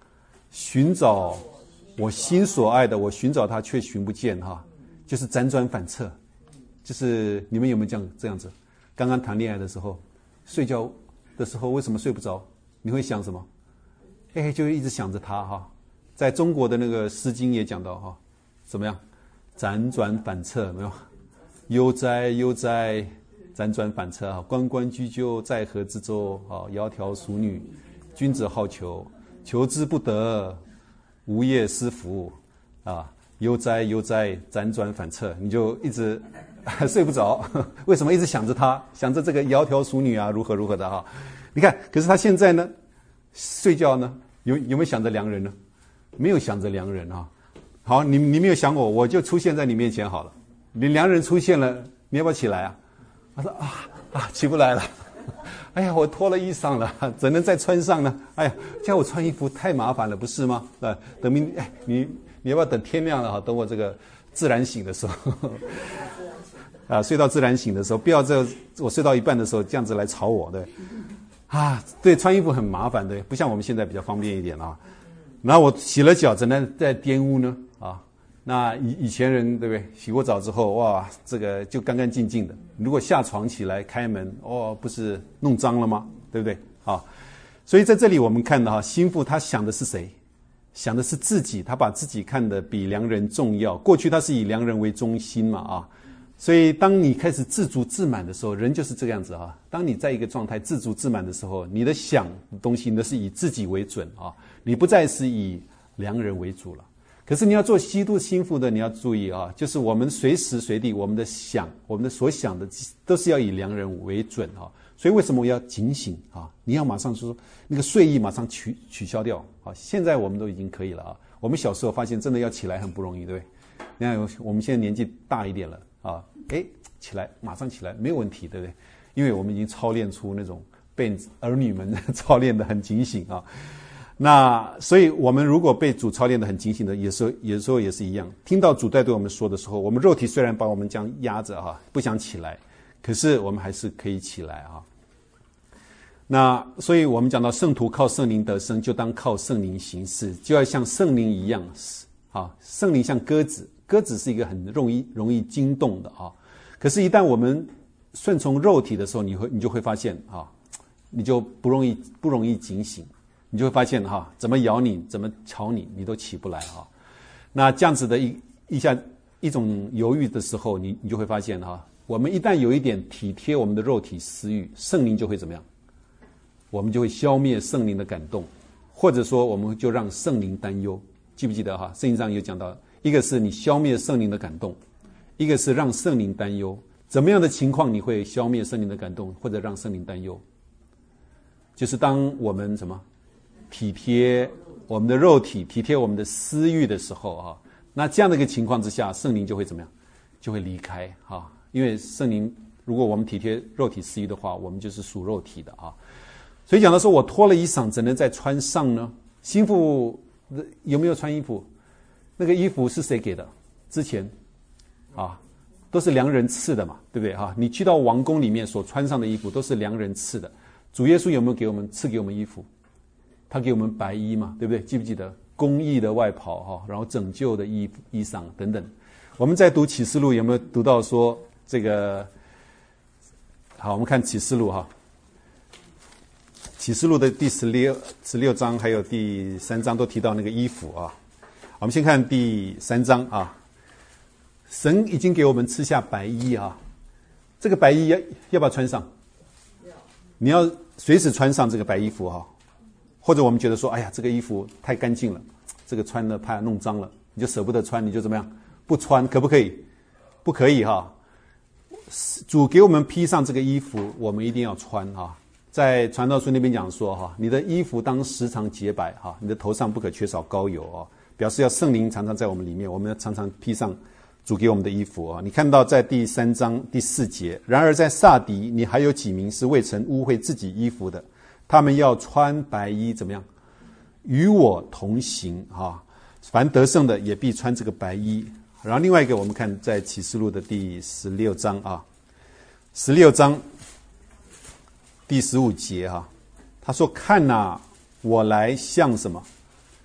寻找我心所爱的，我寻找他却寻不见哈，就是辗转反侧。就是你们有没有这样这样子？刚刚谈恋爱的时候，睡觉的时候为什么睡不着？你会想什么？哎，就一直想着他哈。在中国的那个《诗经》也讲到哈，怎么样？辗转反侧，没有？悠哉悠哉，辗转反侧啊！关关雎鸠，在河之洲啊！窈窕淑女，君子好逑，求之不得，无夜思服啊！悠哉悠哉，辗转反侧，你就一直睡不着。为什么一直想着他，想着这个窈窕淑女啊，如何如何的哈？你看，可是他现在呢，睡觉呢，有有没有想着良人呢？没有想着良人啊。好，你你没有想我，我就出现在你面前好了。你良人出现了，你要不要起来啊？他说啊啊，起不来了。哎呀，我脱了衣裳了，怎能再穿上呢？哎呀，叫我穿衣服太麻烦了，不是吗？啊，等明哎，你你要不要等天亮了哈？等我这个自然醒的时候，啊，睡到自然醒的时候，不要这我睡到一半的时候这样子来吵我，对。啊，对，穿衣服很麻烦，对，不像我们现在比较方便一点啊。然后我洗了脚，怎能再玷污呢？啊。那以以前人对不对？洗过澡之后，哇，这个就干干净净的。如果下床起来开门，哦，不是弄脏了吗？对不对？啊，所以在这里我们看到哈，心腹他想的是谁？想的是自己，他把自己看得比良人重要。过去他是以良人为中心嘛，啊，所以当你开始自足自满的时候，人就是这个样子啊。当你在一个状态自足自满的时候，你的想的东西呢是以自己为准啊，你不再是以良人为主了。可是你要做基督心腹的，你要注意啊，就是我们随时随地，我们的想，我们的所想的，都是要以良人为准啊。所以为什么我要警醒啊？你要马上说那个睡意马上取取消掉啊！现在我们都已经可以了啊。我们小时候发现真的要起来很不容易，对不对？你看我们现在年纪大一点了啊，哎，起来马上起来没有问题，对不对？因为我们已经操练出那种被儿女们操练得很警醒啊。那所以我们如果被主操练得很警醒的，有时候有时候也是一样，听到主在对我们说的时候，我们肉体虽然把我们这样压着哈，不想起来，可是我们还是可以起来啊。那所以我们讲到圣徒靠圣灵得生，就当靠圣灵行事，就要像圣灵一样啊。圣灵像鸽子，鸽子是一个很容易容易惊动的啊。可是，一旦我们顺从肉体的时候，你会你就会发现啊，你就不容易不容易警醒。你就会发现哈，怎么咬你，怎么瞧你，你都起不来哈。那这样子的一一下一种犹豫的时候，你你就会发现哈，我们一旦有一点体贴我们的肉体私欲，圣灵就会怎么样？我们就会消灭圣灵的感动，或者说我们就让圣灵担忧。记不记得哈？圣经上有讲到，一个是你消灭圣灵的感动，一个是让圣灵担忧。怎么样的情况你会消灭圣灵的感动，或者让圣灵担忧？就是当我们什么？体贴我们的肉体，体贴我们的私欲的时候啊，那这样的一个情况之下，圣灵就会怎么样？就会离开啊。因为圣灵，如果我们体贴肉体私欲的话，我们就是属肉体的啊。所以讲到说，我脱了衣裳，怎能再穿上呢？心腹有没有穿衣服？那个衣服是谁给的？之前啊，都是良人赐的嘛，对不对啊？你去到王宫里面所穿上的衣服，都是良人赐的。主耶稣有没有给我们赐给我们衣服？他给我们白衣嘛，对不对？记不记得公义的外袍哈，然后拯救的衣衣裳等等。我们在读启示录有没有读到说这个？好，我们看启示录哈，启示录的第十六十六章还有第三章都提到那个衣服啊。我们先看第三章啊，神已经给我们赐下白衣啊，这个白衣要要不要穿上？你要随时穿上这个白衣服哈。或者我们觉得说，哎呀，这个衣服太干净了，这个穿了怕弄脏了，你就舍不得穿，你就怎么样？不穿，可不可以？不可以哈。主给我们披上这个衣服，我们一定要穿哈。在传道书那边讲说哈，你的衣服当时常洁白哈，你的头上不可缺少膏油哦，表示要圣灵常常在我们里面，我们要常常披上主给我们的衣服啊。你看到在第三章第四节，然而在撒狄，你还有几名是未曾污秽自己衣服的。他们要穿白衣，怎么样？与我同行哈！凡得胜的也必穿这个白衣。然后另外一个，我们看在启示录的第十六章啊，十六章第十五节哈，他说：“看哪，我来像什么？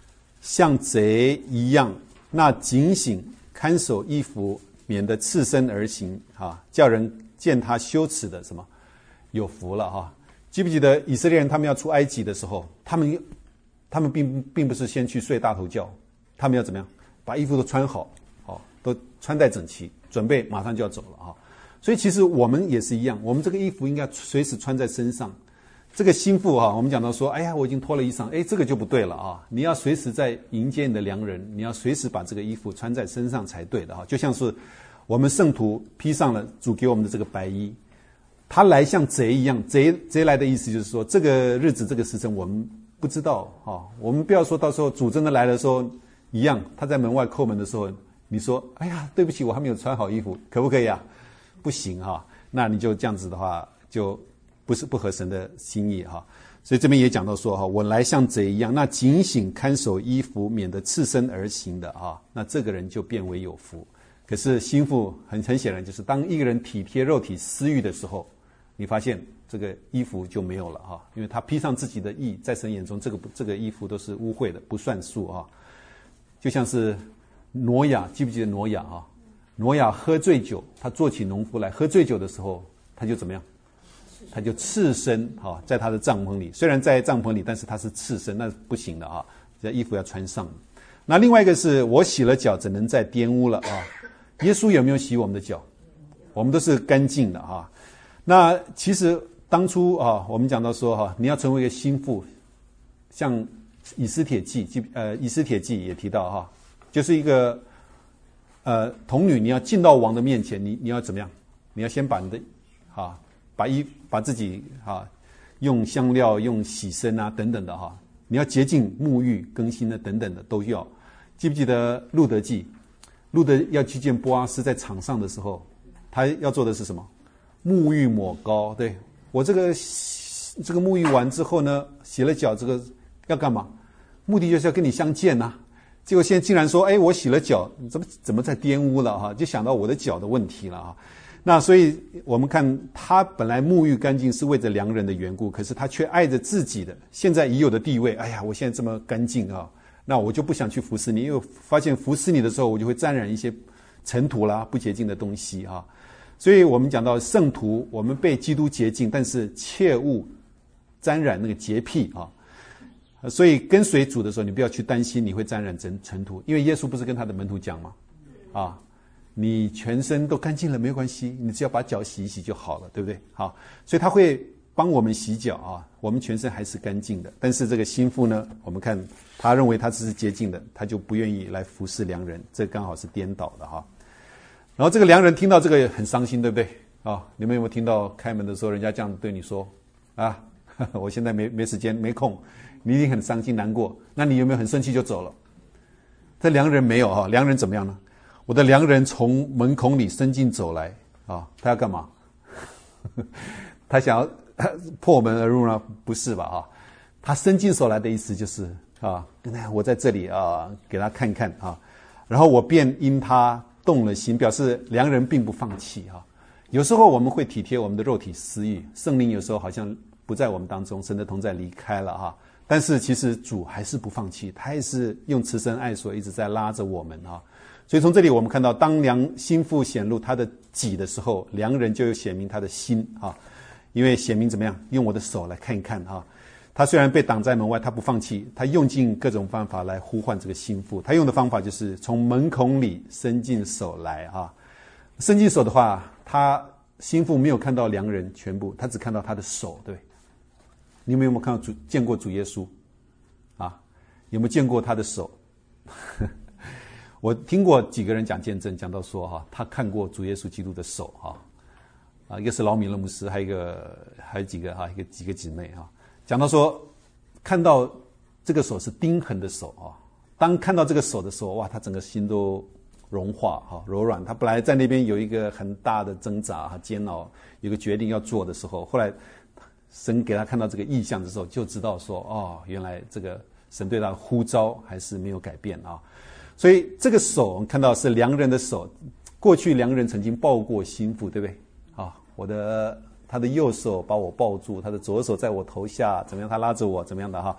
像贼一样，那警醒看守衣服，免得赤身而行啊，叫人见他羞耻的什么有福了哈。记不记得以色列人他们要出埃及的时候，他们他们并并不是先去睡大头觉，他们要怎么样？把衣服都穿好，哦，都穿戴整齐，准备马上就要走了啊。所以其实我们也是一样，我们这个衣服应该随时穿在身上。这个心腹哈，我们讲到说，哎呀，我已经脱了衣裳，哎，这个就不对了啊！你要随时在迎接你的良人，你要随时把这个衣服穿在身上才对的哈。就像是我们圣徒披上了主给我们的这个白衣，他来像贼一样，贼贼来的意思就是说，这个日子这个时辰我们不知道哈，我们不要说到时候主真的来的时候一样，他在门外叩门的时候，你说，哎呀，对不起，我还没有穿好衣服，可不可以啊？不行哈，那你就这样子的话就。不是不合神的心意哈，所以这边也讲到说哈，我来像贼一样，那警醒看守衣服，免得赤身而行的啊，那这个人就变为有福。可是心腹很很显然就是当一个人体贴肉体私欲的时候，你发现这个衣服就没有了哈，因为他披上自己的义，在神眼中这个这个衣服都是污秽的，不算数啊。就像是挪亚，记不记得挪亚啊？挪亚喝醉酒，他做起农夫来，喝醉酒的时候他就怎么样？他就赤身哈，在他的帐篷里，虽然在帐篷里，但是他是赤身，那是不行的啊，这衣服要穿上。那另外一个是我洗了脚，怎能再玷污了啊？耶稣有没有洗我们的脚？我们都是干净的啊。那其实当初啊，我们讲到说哈，你要成为一个心腹，像以斯帖记，呃，以斯帖记也提到哈，就是一个呃童女，你要进到王的面前，你你要怎么样？你要先把你的啊。把衣把自己啊，用香料、用洗身啊等等的哈，你要洁净、沐浴、更新的等等的都要。记不记得路德记？路德要去见波阿斯，在场上的时候，他要做的是什么？沐浴抹膏。对，我这个这个沐浴完之后呢，洗了脚，这个要干嘛？目的就是要跟你相见呐、啊。结果现在竟然说，哎，我洗了脚，怎么怎么在玷污了哈？就想到我的脚的问题了啊。那所以我们看他本来沐浴干净是为着良人的缘故，可是他却爱着自己的现在已有的地位。哎呀，我现在这么干净啊，那我就不想去服侍你，因为发现服侍你的时候，我就会沾染一些尘土啦、不洁净的东西啊。所以我们讲到圣徒，我们被基督洁净，但是切勿沾染那个洁癖啊。所以跟随主的时候，你不要去担心你会沾染尘尘土，因为耶稣不是跟他的门徒讲吗？啊。你全身都干净了没有关系，你只要把脚洗一洗就好了，对不对？好，所以他会帮我们洗脚啊，我们全身还是干净的。但是这个心腹呢，我们看他认为他只是洁净的，他就不愿意来服侍良人，这刚好是颠倒的哈。然后这个良人听到这个很伤心，对不对？啊，你们有没有听到开门的时候人家这样对你说啊？我现在没没时间没空，你一定很伤心难过。那你有没有很生气就走了？这良人没有哈，良人怎么样呢？我的良人从门孔里伸进走来啊，他要干嘛？他想要破门而入呢？不是吧？啊，他伸进手来的意思就是啊，我在这里啊，给他看看啊，然后我便因他动了心，表示良人并不放弃啊。有时候我们会体贴我们的肉体私欲，圣灵有时候好像不在我们当中，神的同在离开了哈。但是其实主还是不放弃，他还是用慈神爱所一直在拉着我们啊。所以从这里我们看到，当良心腹显露他的己的时候，良人就有显明他的心啊。因为显明怎么样？用我的手来看一看啊。他虽然被挡在门外，他不放弃，他用尽各种方法来呼唤这个心腹。他用的方法就是从门孔里伸进手来啊。伸进手的话，他心腹没有看到良人全部，他只看到他的手，对。你们有没有看到主见过主耶稣啊？有没有见过他的手？我听过几个人讲见证，讲到说哈，他看过主耶稣基督的手哈，啊，一个是老米勒牧师，还有一个还有几个哈，一个几个姊妹哈，讲到说看到这个手是钉痕的手啊，当看到这个手的时候，哇，他整个心都融化哈，柔软。他本来在那边有一个很大的挣扎和煎熬，有个决定要做的时候，后来神给他看到这个意象的时候，就知道说哦，原来这个神对他的呼召还是没有改变啊。所以这个手我们看到是良人的手，过去良人曾经抱过心腹，对不对？啊，我的他的右手把我抱住，他的左手在我头下，怎么样？他拉着我，怎么样的哈？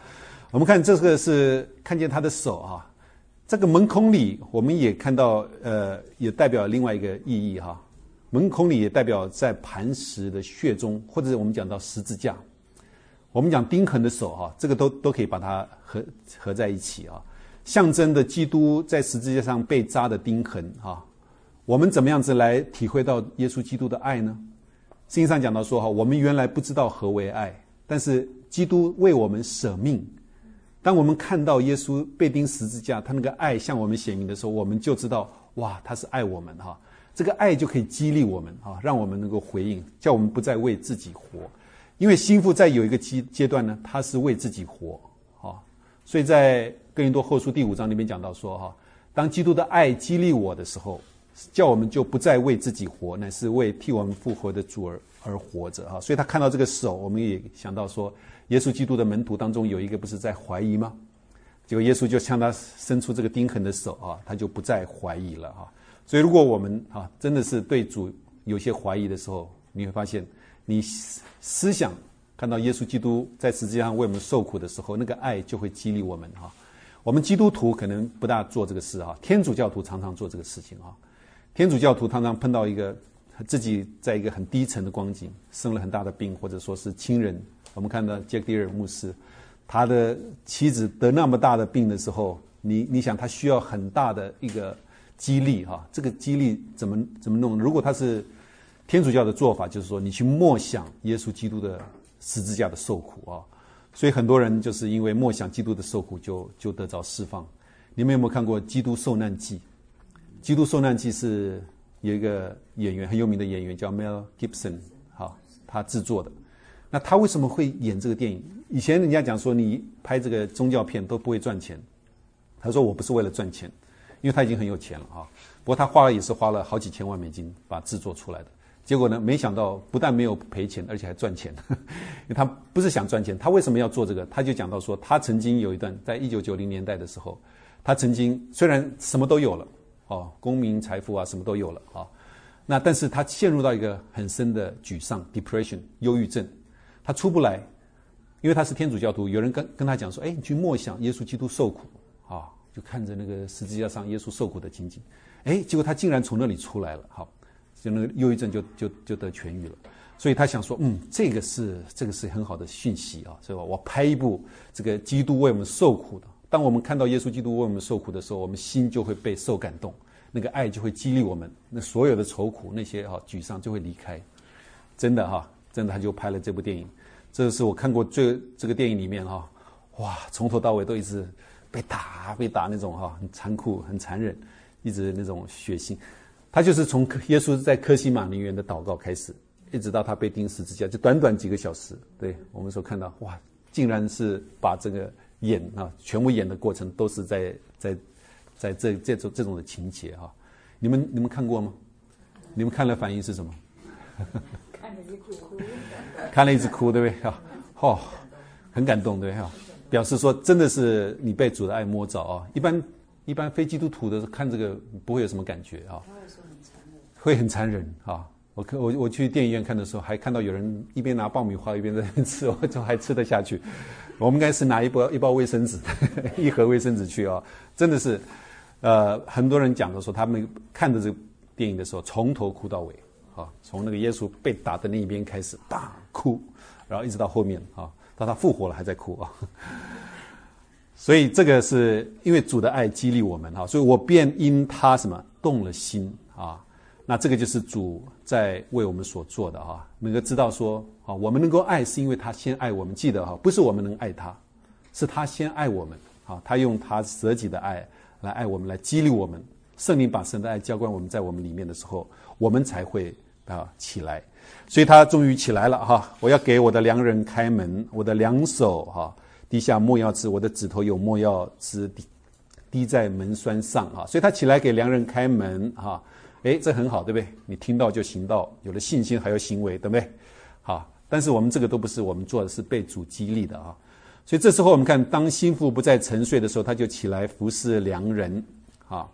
我们看这个是看见他的手啊，这个门孔里我们也看到，呃，也代表另外一个意义哈。门孔里也代表在磐石的血中，或者我们讲到十字架，我们讲钉痕的手哈，这个都都可以把它合合在一起啊，象征的基督在十字架上被扎的钉痕哈。我们怎么样子来体会到耶稣基督的爱呢？圣经上讲到说哈，我们原来不知道何为爱，但是基督为我们舍命。当我们看到耶稣被钉十字架，他那个爱向我们显明的时候，我们就知道哇，他是爱我们哈。这个爱就可以激励我们哈，让我们能够回应，叫我们不再为自己活。因为心腹在有一个阶阶段呢，他是为自己活哈。所以在哥林多后书第五章那边讲到说哈，当基督的爱激励我的时候，叫我们就不再为自己活，乃是为替我们复活的主而而活着哈。所以他看到这个手，我们也想到说，耶稣基督的门徒当中有一个不是在怀疑吗？结果耶稣就向他伸出这个钉痕的手啊，他就不再怀疑了哈。所以如果我们啊真的是对主有些怀疑的时候，你会发现你思想看到耶稣基督在十字架上为我们受苦的时候，那个爱就会激励我们哈。我们基督徒可能不大做这个事哈，天主教徒常常做这个事情哈。天主教徒常常碰到一个自己在一个很低沉的光景，生了很大的病，或者说是亲人，我们看到杰克迪尔牧师，他的妻子得那么大的病的时候，你你想他需要很大的一个激励哈，这个激励怎么怎么弄？如果他是天主教的做法，就是说你去默想耶稣基督的十字架的受苦啊，所以很多人就是因为默想基督的受苦就就得着释放。你们有没有看过《基督受难记》？《基督受难记》是有一个演员很有名的演员叫 Mel Gibson， 好，他制作的。那他为什么会演这个电影？以前人家讲说你拍这个宗教片都不会赚钱，他说我不是为了赚钱。因为他已经很有钱了啊，不过他花了也是花了好几千万美金把制作出来的。结果呢，没想到不但没有赔钱，而且还赚钱。因为他不是想赚钱，他为什么要做这个？他就讲到说，他曾经有一段在一九九零年代的时候，他曾经虽然什么都有了哦，功名财富啊什么都有了啊，那但是他陷入到一个很深的沮丧 depression 忧郁症，他出不来，因为他是天主教徒，有人跟跟他讲说，哎，你去默想耶稣基督受苦啊。就看着那个十字架上耶稣受苦的情景，哎，结果他竟然从那里出来了，好，就那个忧郁症就就就得痊愈了。所以他想说，嗯，这个是这个是很好的讯息啊，所以我拍一部这个基督为我们受苦的。当我们看到耶稣基督为我们受苦的时候，我们心就会被受感动，那个爱就会激励我们，那所有的愁苦那些哈沮丧就会离开。真的哈，真的他就拍了这部电影，这是我看过最这个电影里面哈，哇，从头到尾都一直。被打被打那种哈，很残酷很残忍，一直那种血腥。他就是从耶稣在客西马尼园的祷告开始，一直到他被钉十字架，就短短几个小时。对我们所看到，哇，竟然是把这个演啊，全部演的过程都是在在在这这种这种的情节哈。你们你们看过吗？你们看了反应是什么？ 看了一直哭， 看了一直哭，对不对？哈，哦，很感动，对哈。表示说真的是你被主的爱摸着啊！一般一般非基督徒的看这个不会有什么感觉啊，会很残忍啊！我看我我去电影院看的时候，还看到有人一边拿爆米花一边在那边吃，我就还吃得下去。我们应该是拿一包一包卫生纸，一盒卫生纸去啊！真的是，呃，很多人讲的说他们看着这个电影的时候，从头哭到尾啊，从那个耶稣被打的那一边开始，啪哭，然后一直到后面啊。到他复活了还在哭啊，所以这个是因为主的爱激励我们哈，所以我便因他什么动了心啊，那这个就是主在为我们所做的哈，能够知道说啊，我们能够爱是因为他先爱我们，记得哈，不是我们能爱他，是他先爱我们啊，他用他舍己的爱来爱我们，来激励我们，圣灵把神的爱浇灌我们在我们里面的时候，我们才会啊起来。所以他终于起来了哈！我要给我的良人开门，我的两手哈滴下没药汁，我的指头有没药汁滴滴在门栓上哈。所以他起来给良人开门哈，哎，这很好，对不对？你听到就行道，有了信心还有行为，对不对？好，但是我们这个都不是我们做的，是被主激励的啊。所以这时候我们看，当心腹不再沉睡的时候，他就起来服侍良人啊。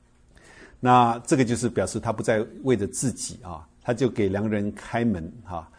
那这个就是表示他不再为着自己啊。他就给良人开门哈，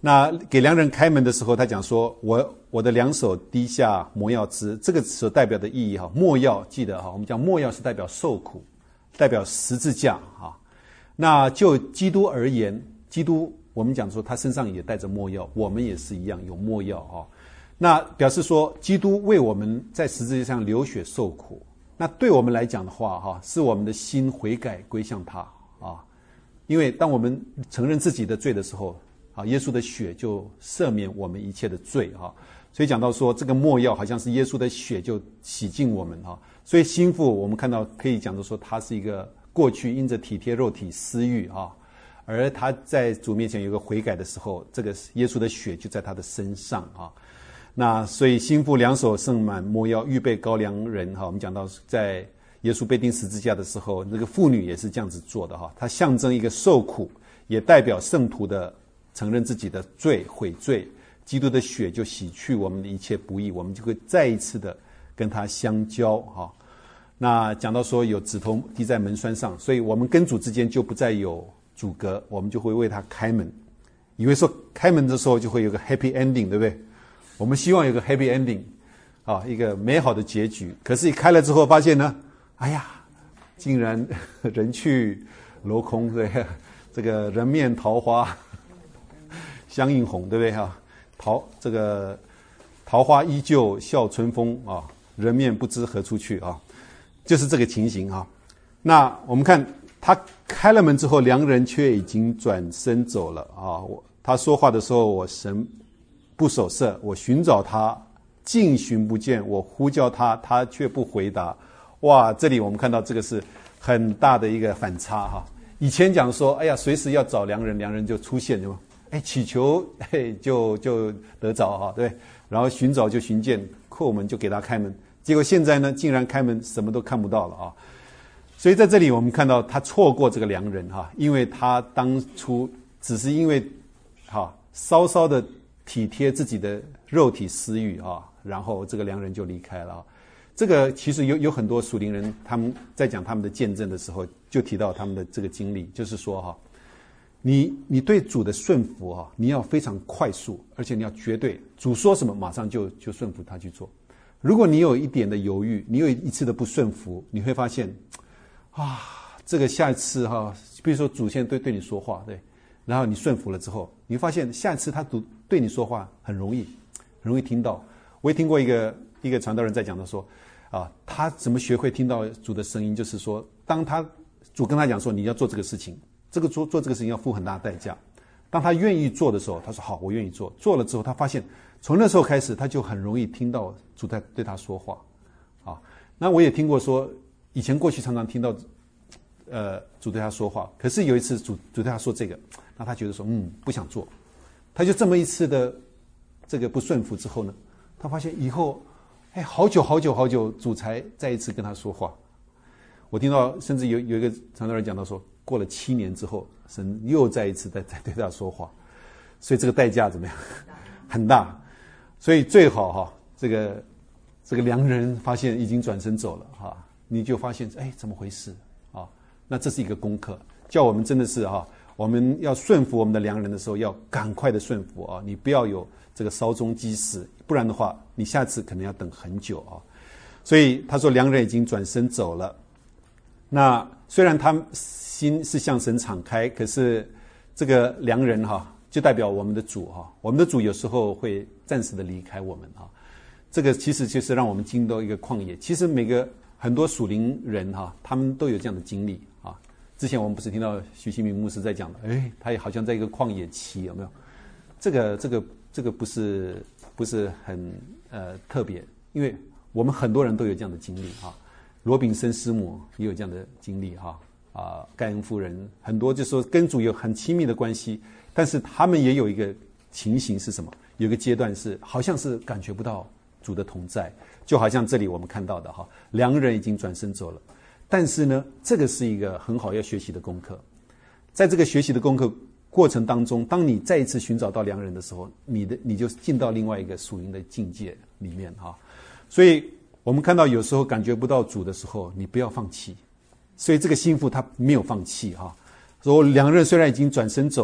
那给良人开门的时候，他讲说：“我我的两手滴下没药汁。”这个所代表的意义哈，没药记得哈，我们讲没药是代表受苦，代表十字架哈。那就基督而言，基督我们讲说他身上也带着没药，我们也是一样有没药哈。那表示说，基督为我们在十字架上流血受苦。那对我们来讲的话哈，是我们的心悔改归向他啊。因为当我们承认自己的罪的时候，啊，耶稣的血就赦免我们一切的罪哈，所以讲到说这个没药好像是耶稣的血就洗净我们哈，所以心腹我们看到可以讲到说他是一个过去因着体贴肉体私欲啊，而他在主面前有个悔改的时候，这个耶稣的血就在他的身上啊。那所以心腹两手盛满没药，预备羔羊人哈。我们讲到在耶稣被钉十字架的时候，那个妇女也是这样子做的哈，它象征一个受苦，也代表圣徒的承认自己的罪悔罪，基督的血就洗去我们的一切不义，我们就会再一次的跟他相交哈。那讲到说有指头滴在门栓上，所以我们跟主之间就不再有阻隔，我们就会为他开门。以为说开门的时候就会有个 happy ending， 对不对？我们希望有个 happy ending 啊，一个美好的结局。可是一开了之后发现呢，哎呀，竟然人去楼空，对不对？这个人面桃花相映红，对不对哈？桃这个桃花依旧笑春风啊，人面不知何处去啊，就是这个情形啊。那我们看他开了门之后，良人却已经转身走了啊。我他说话的时候，我神不守舍，我寻找他，竟寻不见；我呼叫他，他却不回答。哇，这里我们看到这个是很大的一个反差哈。以前讲说，哎呀，随时要找良人，良人就出现，对吗？哎，祈求，哎，就就得着哈，对。然后寻找就寻见，叩门就给他开门。结果现在呢，竟然开门什么都看不到了啊！所以在这里我们看到他错过这个良人哈，因为他当初只是因为哈稍稍的体贴自己的肉体私欲啊，然后这个良人就离开了。这个其实有有很多属灵人他们在讲他们的见证的时候，就提到他们的这个经历，就是说哈。你你对主的顺服啊，你要非常快速，而且你要绝对，主说什么马上就就顺服他去做。如果你有一点的犹豫，你有一次的不顺服，你会发现啊，这个下一次哈，比如说主现在对对你说话，对，然后你顺服了之后，你会发现下一次他对你说话很容易，很容易听到。我也听过一个一个传道人在讲的说啊，他怎么学会听到主的声音，就是说当他主跟他讲说你要做这个事情。这个做做这个事情要付很大的代价，当他愿意做的时候，他说好，我愿意做。做了之后，他发现从那时候开始，他就很容易听到主在对他说话。啊，那我也听过说，以前过去常常听到，呃，主对他说话，可是有一次主主对他说这个，那他觉得说，嗯，不想做，他就这么一次的这个不顺服之后呢，他发现以后，哎，好久好久好久，主才再一次跟他说话。我听到，甚至有有一个传道人讲到说。过了七年之后，神又再一次在在对他说话，所以这个代价怎么样？很大。所以最好哈，这个这个良人发现已经转身走了哈，你就发现哎怎么回事啊？那这是一个功课，叫我们真的是哈，我们要顺服我们的良人的时候，要赶快的顺服啊！你不要有这个稍纵即逝，不然的话，你下次可能要等很久啊。所以他说良人已经转身走了。那虽然他心是向神敞开，可是这个良人哈，就代表我们的主哈，我们的主有时候会暂时的离开我们哈。这个其实就是让我们进到一个旷野。其实每个很多属灵人哈，他们都有这样的经历啊。之前我们不是听到徐新明牧师在讲的，哎，他也好像在一个旷野期，有没有？这个这个这个不是不是很呃特别，因为我们很多人都有这样的经历哈。罗炳森师母也有这样的经历哈，啊，盖恩夫人很多就是说跟主有很亲密的关系，但是他们也有一个情形是什么？有一个阶段是好像是感觉不到主的同在，就好像这里我们看到的哈，良人已经转身走了，但是呢，这个是一个很好要学习的功课，在这个学习的功课过程当中，当你再一次寻找到良人的时候，你的你就进到另外一个属灵的境界里面哈，所以。我们看到有时候感觉不到主的时候，你不要放弃。所以这个心腹他没有放弃哈，说良人虽然已经转身走了，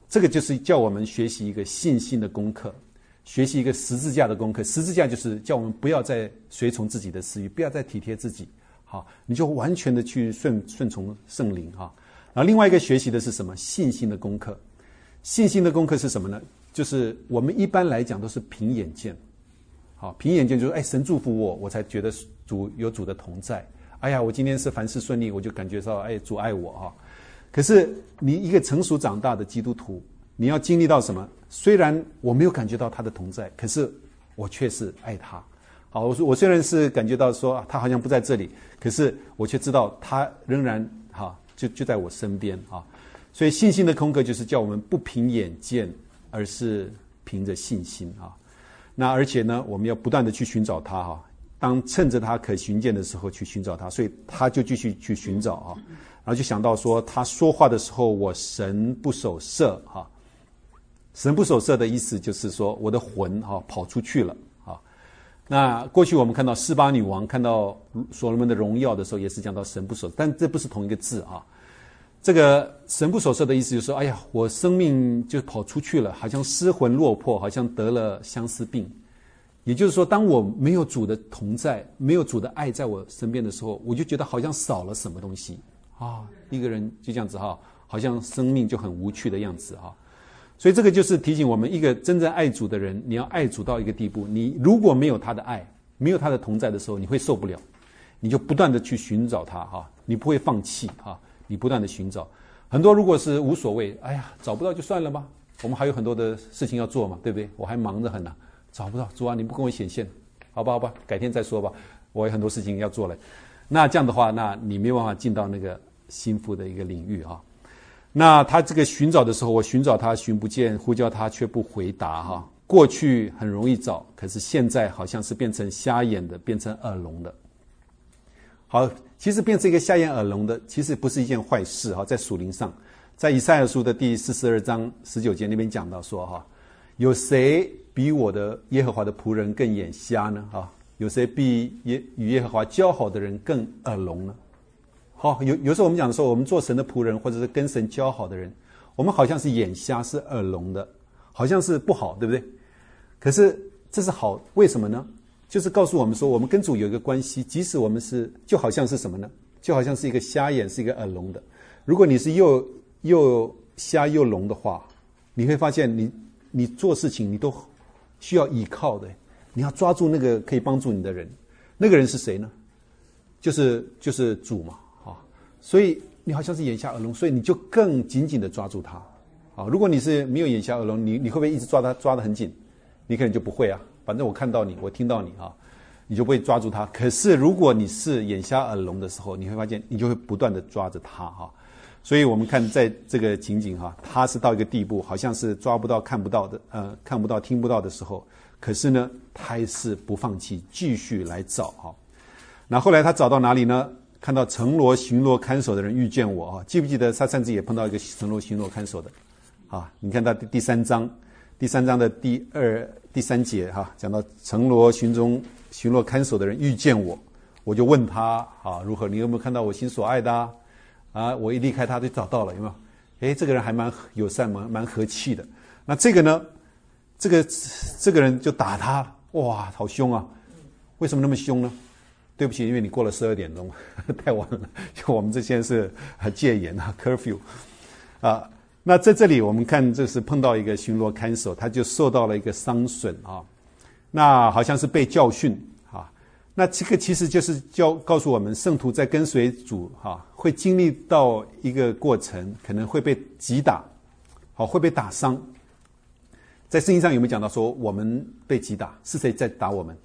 这个就是叫我们学习一个信心的功课，学习一个十字架的功课。十字架就是叫我们不要再随从自己的私欲，不要再体贴自己，好，你就完全的去顺顺从圣灵哈。然后另外一个学习的是什么？信心的功课。信心的功课是什么呢？就是我们一般来讲都是凭眼见，好，凭眼见就是哎，神祝福我，我才觉得主有主的同在。哎呀，我今天是凡事顺利，我就感觉到哎，主爱我哈。可是你一个成熟长大的基督徒，你要经历到什么？虽然我没有感觉到他的同在，可是我却是爱他。好，我说我虽然是感觉到说、啊、他好像不在这里，可是我却知道他仍然哈、啊、就就在我身边啊。所以信心的功课就是叫我们不凭眼见，而是凭着信心啊。那而且呢，我们要不断的去寻找他哈。当趁着他可寻见的时候去寻找他，所以他就继续去寻找啊。然后就想到说，他说话的时候，我神不守舍哈。神不守舍的意思就是说，我的魂哈跑出去了啊。那过去我们看到示巴女王看到所罗门的荣耀的时候，也是讲到神不守，但这不是同一个字啊。这个神不守舍的意思就是说，哎呀，我生命就跑出去了，好像失魂落魄，好像得了相思病。也就是说，当我没有主的同在，没有主的爱在我身边的时候，我就觉得好像少了什么东西啊。一个人就这样子哈，好像生命就很无趣的样子哈。所以这个就是提醒我们，一个真正爱主的人，你要爱主到一个地步，你如果没有他的爱，没有他的同在的时候，你会受不了，你就不断的去寻找他哈，你不会放弃哈。你不断的寻找，很多如果是无所谓，哎呀，找不到就算了吧，我们还有很多的事情要做嘛，对不对？我还忙着很呢、啊，找不到，主啊，你不跟我显现，好吧，好吧，改天再说吧，我有很多事情要做了。那这样的话，那你没有办法进到那个心腹的一个领域啊。那他这个寻找的时候，我寻找他寻不见，呼叫他却不回答哈。过去很容易找，可是现在好像是变成瞎眼的，变成耳聋的。好，其实变成一个瞎眼耳聋的，其实不是一件坏事哈。在属灵上，在以赛亚书的第四十二章十九节那边讲到说哈，有谁比我的耶和华的仆人更眼瞎呢？哈，有谁比耶与耶和华交好的人更耳聋呢？好，有有时候我们讲说，我们做神的仆人，或者是跟神交好的人，我们好像是眼瞎，是耳聋的，好像是不好，对不对？可是这是好，为什么呢？就是告诉我们说，我们跟主有一个关系，即使我们是就好像是什么呢？就好像是一个瞎眼，是一个耳聋的。如果你是又又瞎又聋的话，你会发现你你做事情你都需要依靠的，你要抓住那个可以帮助你的人。那个人是谁呢？就是就是主嘛，啊，所以你好像是眼瞎耳聋，所以你就更紧紧的抓住他。啊，如果你是没有眼瞎耳聋，你你会不会一直抓他抓得很紧？你可能就不会啊。反正我看到你，我听到你啊，你就不会抓住他。可是如果你是眼瞎耳聋的时候，你会发现你就会不断的抓着他哈。所以我们看在这个情景哈，他是到一个地步，好像是抓不到、看不到的，呃，看不到、听不到的时候，可是呢，他还是不放弃，继续来找哈。那后来他找到哪里呢？看到城罗巡逻看守的人遇见我啊，记不记得他甚至也碰到一个城罗巡逻看守的啊？你看到第三章，第三章的第二。第三节哈，讲到城罗巡中巡逻看守的人遇见我，我就问他啊，如何？你有没有看到我心所爱的啊？啊，我一离开他就找到了，有没有？诶，这个人还蛮友善，蛮蛮和气的。那这个呢？这个这个人就打他，哇，好凶啊！为什么那么凶呢？对不起，因为你过了十二点钟，太晚了。就我们这些是戒严啊 ，curfew 啊。那在这里我们看，这是碰到一个巡逻看守，他就受到了一个伤损啊，那好像是被教训啊。那这个其实就是教告诉我们，圣徒在跟随主啊，会经历到一个过程，可能会被击打，好，会被打伤。在圣经上有没有讲到说我们被击打？是谁在打我们？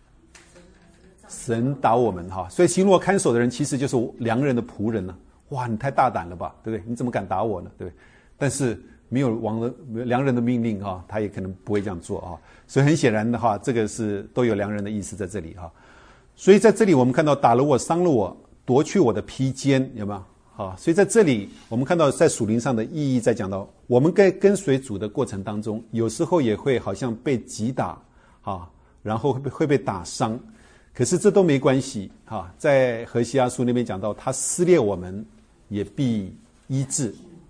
神打我们哈。所以巡逻看守的人其实就是良人的仆人呢、啊。哇，你太大胆了吧，对不对？你怎么敢打我呢？对不对？但是没有王的良人的命令哈，他也可能不会这样做啊。所以很显然的话，这个是都有良人的意思在这里哈。所以在这里我们看到打了我，伤了我，夺去我的披肩，有没有？好，所以在这里我们看到在属灵上的意义，在讲到我们在跟随主的过程当中，有时候也会好像被击打啊，然后会被会被打伤，可是这都没关系啊。在何西阿书那边讲到，他撕裂我们，也必医治。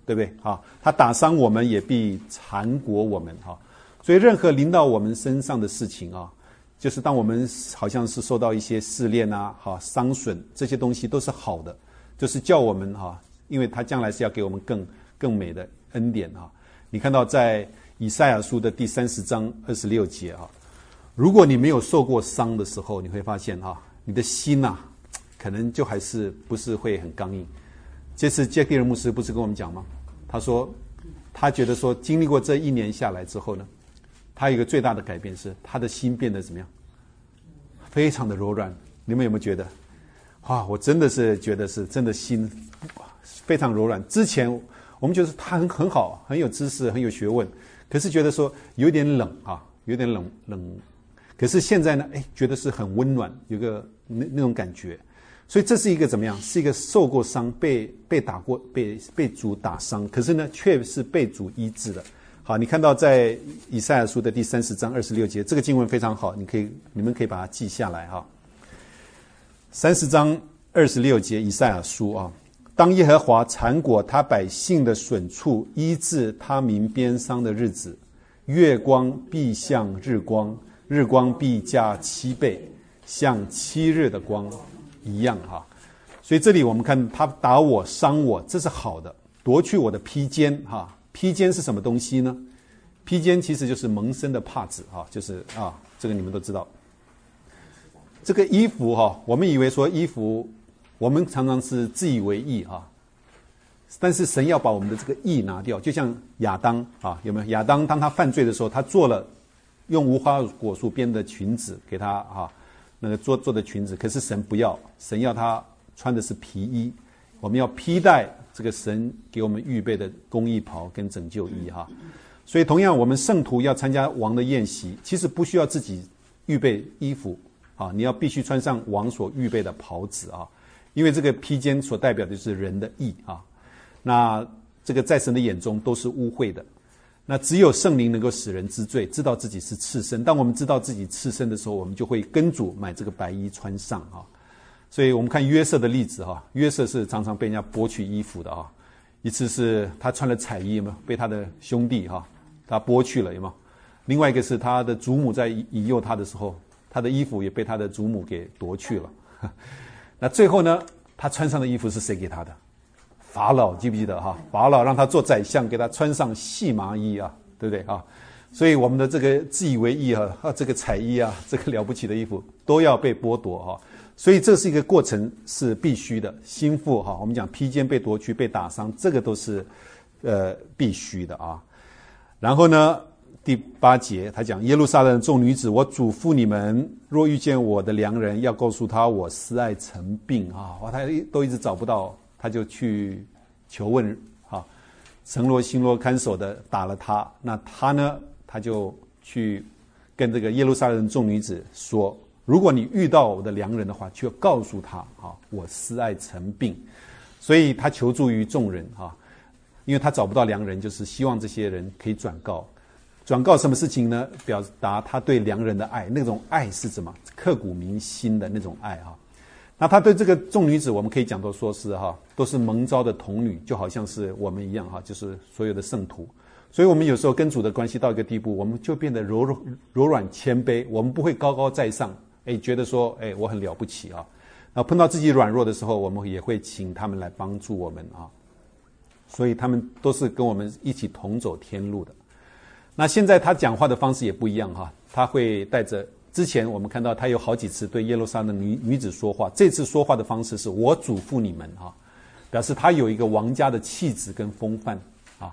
对不对？啊，他打伤我们，也必缠裹我们哈。所以任何临到我们身上的事情啊，就是当我们好像是受到一些试炼啊、哈伤损，这些东西都是好的，就是叫我们哈，因为他将来是要给我们更更美的恩典哈。你看到在以赛亚书的第三十章二十六节啊，如果你没有受过伤的时候，你会发现哈，你的心呐、啊，可能就还是不是会很刚硬。这次杰克尔牧师不是跟我们讲吗？他说，他觉得说，经历过这一年下来之后呢，他有一个最大的改变是，他的心变得怎么样？非常的柔软。你们有没有觉得？哇，我真的是觉得是真的心非常柔软。之前我们觉得他很很好，很有知识，很有学问，可是觉得说有点冷啊，有点冷冷。可是现在呢，哎，觉得是很温暖，有个那那种感觉。所以这是一个怎么样？是一个受过伤、被被打过、被被主打伤，可是呢，却是被主医治的。好，你看到在以赛亚书的第三十章二十六节，这个经文非常好，你可以你们可以把它记下来哈。三十章二十六节，以赛亚书啊，当耶和华缠裹他百姓的损处，医治他民鞭伤的日子，月光必像日光，日光必加七倍，像七日的光一样哈。所以这里我们看他打我伤我，这是好的，夺去我的披肩哈。披肩是什么东西呢？披肩其实就是蒙身的帕子哈，就是啊，这个你们都知道。这个衣服哈，我们以为说衣服，我们常常是自以为义哈，但是神要把我们的这个义拿掉，就像亚当啊，有没有？亚当当他犯罪的时候，他做了用无花果树编的裙子给他啊，那个做做的裙子，可是神不要，神要他穿的是皮衣，我们要披戴这个神给我们预备的公义袍跟拯救衣哈。所以同样，我们圣徒要参加王的宴席，其实不需要自己预备衣服啊，你要必须穿上王所预备的袍子啊，因为这个披肩所代表的就是人的义啊。那这个在神的眼中都是污秽的，那只有圣灵能够使人知罪，知道自己是赤身。当我们知道自己赤身的时候，我们就会跟主买这个白衣穿上啊。所以我们看约瑟的例子哈，约瑟是常常被人家剥去衣服的啊。一次是他穿了彩衣，有没有被他的兄弟哈他剥去了，有没有？另外一个是他的祖母在引诱他的时候，他的衣服也被他的祖母给夺去了。那最后呢，他穿上的衣服是谁给他的？法老，记不记得哈？法老让他做宰相，给他穿上细麻衣啊，对不对啊？所以我们的这个自以为义啊，啊这个彩衣啊，这个了不起的衣服都要被剥夺哈。所以这是一个过程，是必须的。心腹哈，我们讲披肩被夺去、被打伤，这个都是呃必须的啊。然后呢，第八节他讲耶路撒冷众女子，我嘱咐你们，若遇见我的良人，要告诉他我思爱成病啊。哇，他都一直找不到，他就去求问哈，城罗新罗看守的打了他，那他呢，他就去跟这个耶路撒冷众女子说。如果你遇到我的良人的话，就要告诉他啊，我思爱成病，所以他求助于众人啊，因为他找不到良人，就是希望这些人可以转告，转告什么事情呢？表达他对良人的爱，那种爱是什么？刻骨铭心的那种爱啊。那他对这个众女子，我们可以讲到说是哈，都是蒙召的童女，就好像是我们一样哈，就是所有的圣徒。所以我们有时候跟主的关系到一个地步，我们就变得柔柔柔软谦卑，我们不会高高在上。哎，觉得说，哎，我很了不起啊！那碰到自己软弱的时候，我们也会请他们来帮助我们啊。所以他们都是跟我们一起同走天路的。那现在他讲话的方式也不一样哈，他会带着之前我们看到他有好几次对耶路撒冷女女子说话，这次说话的方式是我嘱咐你们啊，表示他有一个王家的气质跟风范啊。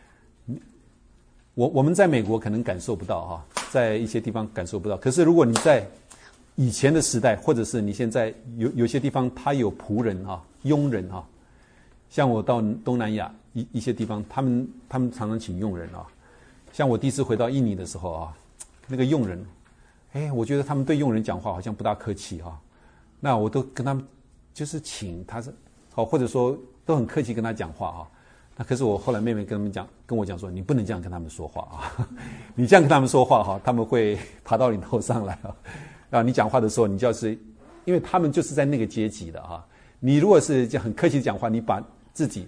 我我们在美国可能感受不到哈，在一些地方感受不到，可是如果你在以前的时代，或者是你现在有有些地方，他有仆人啊、佣人啊，像我到东南亚一一些地方，他们他们常常请佣人啊。像我第一次回到印尼的时候啊，那个佣人，哎，我觉得他们对佣人讲话好像不大客气哈、啊。那我都跟他们就是请他是，好或者说都很客气跟他讲话啊。那可是我后来妹妹跟他们讲，跟我讲说，你不能这样跟他们说话啊，你这样跟他们说话哈、啊，他们会爬到你头上来啊。啊，你讲话的时候，你就要是，因为他们就是在那个阶级的哈。你如果是很客气讲话，你把自己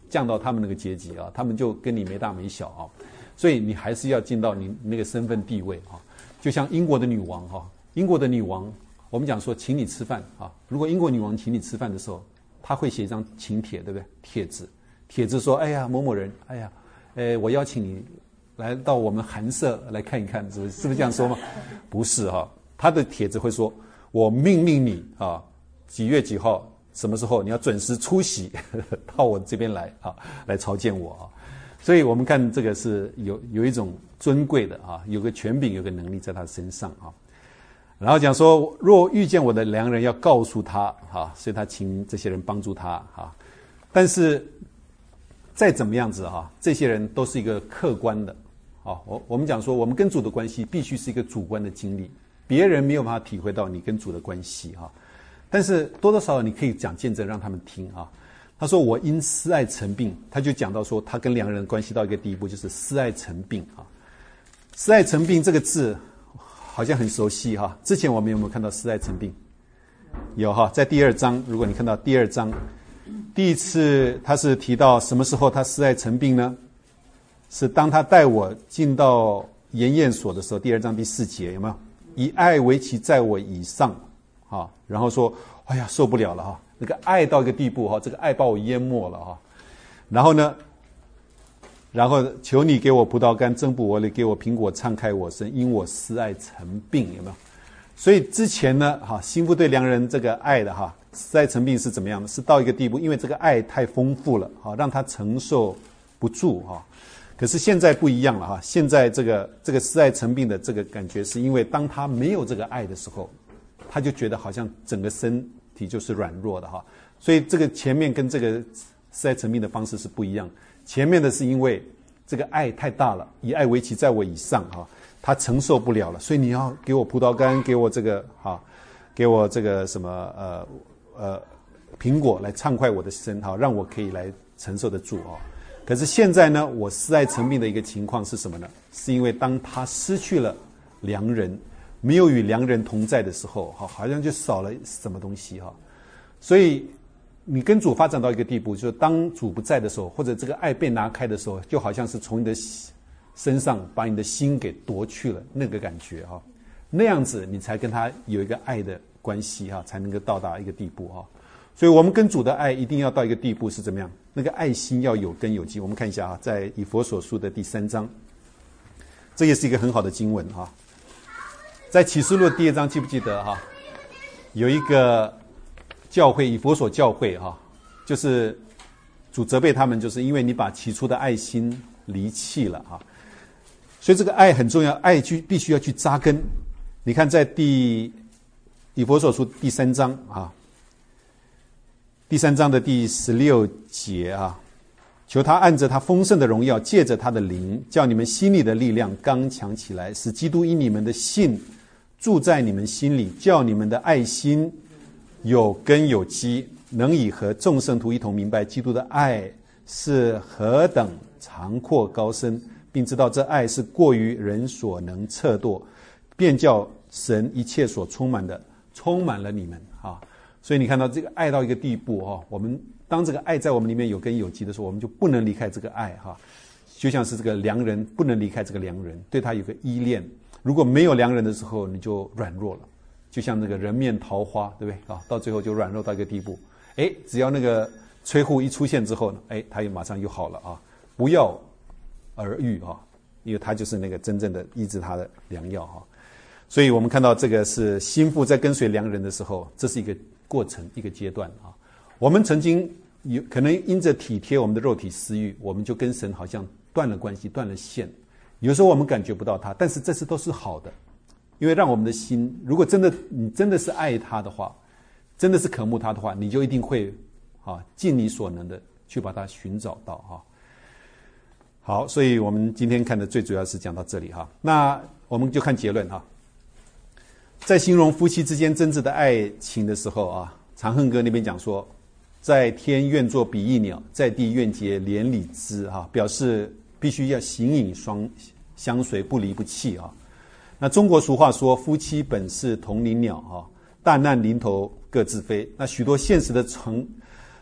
降到他们那个阶级啊，他们就跟你没大没小啊，所以你还是要尽到你那个身份地位啊。就像英国的女王哈，英国的女王，我们讲说请你吃饭啊，如果英国女王请你吃饭的时候，她会写一张请帖，对不对？帖子，帖子说，哎呀某某人，哎呀，呃，我邀请你来到我们寒舍来看一看，是不是？是不是这样说吗？不是哈，她的帖子会说，我命令你啊，几月几号，什么时候你要准时出席到我这边来啊，来朝见我啊。所以我们看这个是有有一种尊贵的啊，有个权柄，有个能力在他身上啊。然后讲说，若遇见我的良人，要告诉他啊，所以他请这些人帮助他啊。但是再怎么样子哈，这些人都是一个客观的啊。我我们讲说，我们跟主的关系必须是一个主观的经历，别人没有办法体会到你跟主的关系啊。但是多多少少你可以讲见证，让他们听啊。他说我因思爱成病，他就讲到说他跟良人的关系到一个地步，就是思爱成病啊。思爱成病这个字好像很熟悉哈，之前我们有没有看到思爱成病？有哈，在第二章，如果你看到第二章，第一次他是提到什么时候他思爱成病呢？是当他带我进到研验所的时候，第二章第四节有没有？以爱为其在我以上啊，然后说哎呀受不了了哈。那个爱到一个地步哈，这个爱把我淹没了哈。然后呢，然后求你给我葡萄干增补我力，给我苹果敞开我身，因我思爱成病，有没有？所以之前呢，哈，心腹对良人这个爱的哈，思爱成病是怎么样的？是到一个地步，因为这个爱太丰富了，哈，让他承受不住哈。可是现在不一样了哈，现在这个这个思爱成病的这个感觉，是因为当他没有这个爱的时候，他就觉得好像整个身体就是软弱的哈，所以这个前面跟这个思爱成病的方式是不一样。前面的是因为这个爱太大了，以爱为其在我以上哈，他承受不了了，所以你要给我葡萄干，给我这个哈，给我这个什么呃呃苹果来畅快我的身哈，让我可以来承受得住啊。可是现在呢，我思爱成病的一个情况是什么呢？是因为当他失去了良人，没有与良人同在的时候，好像就少了什么东西哈。所以你跟主发展到一个地步，就是当主不在的时候，或者这个爱被拿开的时候，就好像是从你的身上把你的心给夺去了那个感觉哈。那样子你才跟他有一个爱的关系哈，才能够到达一个地步哈。所以我们跟主的爱一定要到一个地步是怎么样？那个爱心要有根有基。我们看一下啊，在以弗所书的第三章，这也是一个很好的经文哈。在启示录第二章，记不记得哈？有一个教会，以弗所教会哈，就是主责备他们，就是因为你把起初的爱心离弃了哈。所以这个爱很重要，爱去必须要去扎根。你看在第以弗所书第三章啊，第三章的第十六节啊，求他按着他丰盛的荣耀，借着他的灵，叫你们心里的力量刚强起来，使基督因你们的信住在你们心里，叫你们的爱心有根有基，能以和众圣徒一同明白基督的爱是何等长阔高深，并知道这爱是过于人所能测度，便叫神一切所充满的充满了你们啊。所以你看到这个爱到一个地步哈，我们当这个爱在我们里面有根有基的时候，我们就不能离开这个爱哈，就像是这个良人不能离开这个良人，对他有个依恋。如果没有良人的时候，你就软弱了，就像那个人面桃花，对不对啊？到最后就软弱到一个地步。哎，只要那个崔护一出现之后呢，哎，他也马上又好了啊！不药而愈啊，因为他就是那个真正的医治他的良药哈。所以我们看到这个是心腹在跟随良人的时候，这是一个过程，一个阶段啊。我们曾经有可能因着体贴我们的肉体私欲，我们就跟神好像断了关系，断了线。有时候我们感觉不到他，但是这些都是好的，因为让我们的心，如果真的你真的是爱他的话，真的是渴慕他的话，你就一定会啊尽你所能的去把他寻找到哈。好，所以我们今天看的最主要是讲到这里哈。那我们就看结论哈。在形容夫妻之间真挚的爱情的时候啊，长恨歌那边讲说，在天愿作比翼鸟，在地愿结连理枝哈，表示必须要形影双相随，不离不弃啊。那中国俗话说，夫妻本是同林鸟啊，大难临头各自飞。那许多现实的成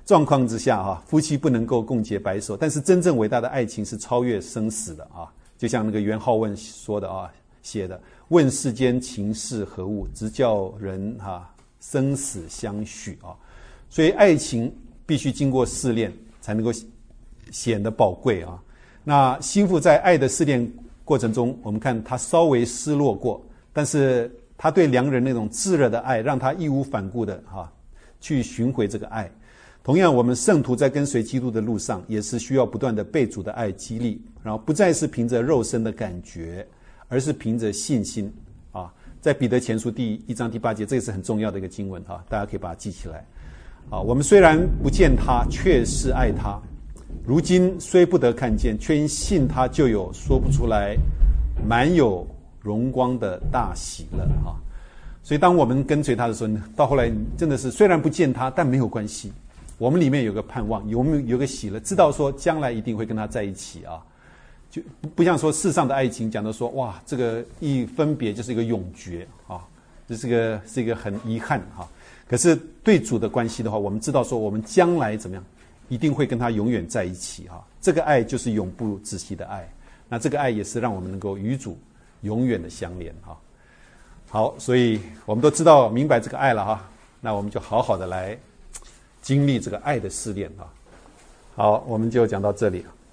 状况之下哈，夫妻不能够共结白首，但是真正伟大的爱情是超越生死的啊！就像那个元好问说的啊，写的“问世间情是何物，直叫人哈、啊、生死相许”啊！所以爱情必须经过试炼，才能够显得宝贵啊！那心腹在爱的试炼过程中，我们看他稍微失落过，但是他对良人那种炙热的爱，让他义无反顾的哈、啊、去寻回这个爱。同样，我们圣徒在跟随基督的路上，也是需要不断的被主的爱激励，然后不再是凭着肉身的感觉，而是凭着信心啊。在彼得前书第一章第八节，这也是很重要的一个经文啊，大家可以把它记起来啊。我们虽然不见他，却是爱他；如今虽不得看见，却因信他，就有说不出来满有荣光的大喜乐啊。所以，当我们跟随他的时候，到后来真的是虽然不见他，但没有关系。我们里面有个盼望，有有个喜乐，知道说将来一定会跟他在一起啊，就不像说世上的爱情讲的说哇，这个一分别就是一个永绝啊，这是个是一个很遗憾哈。可是对主的关系的话，我们知道说我们将来怎么样，一定会跟他永远在一起哈。这个爱就是永不止息的爱，那这个爱也是让我们能够与主永远的相连哈。好，所以我们都知道明白这个爱了哈，那我们就好好的来经历这个爱的试炼啊！好，我们就讲到这里。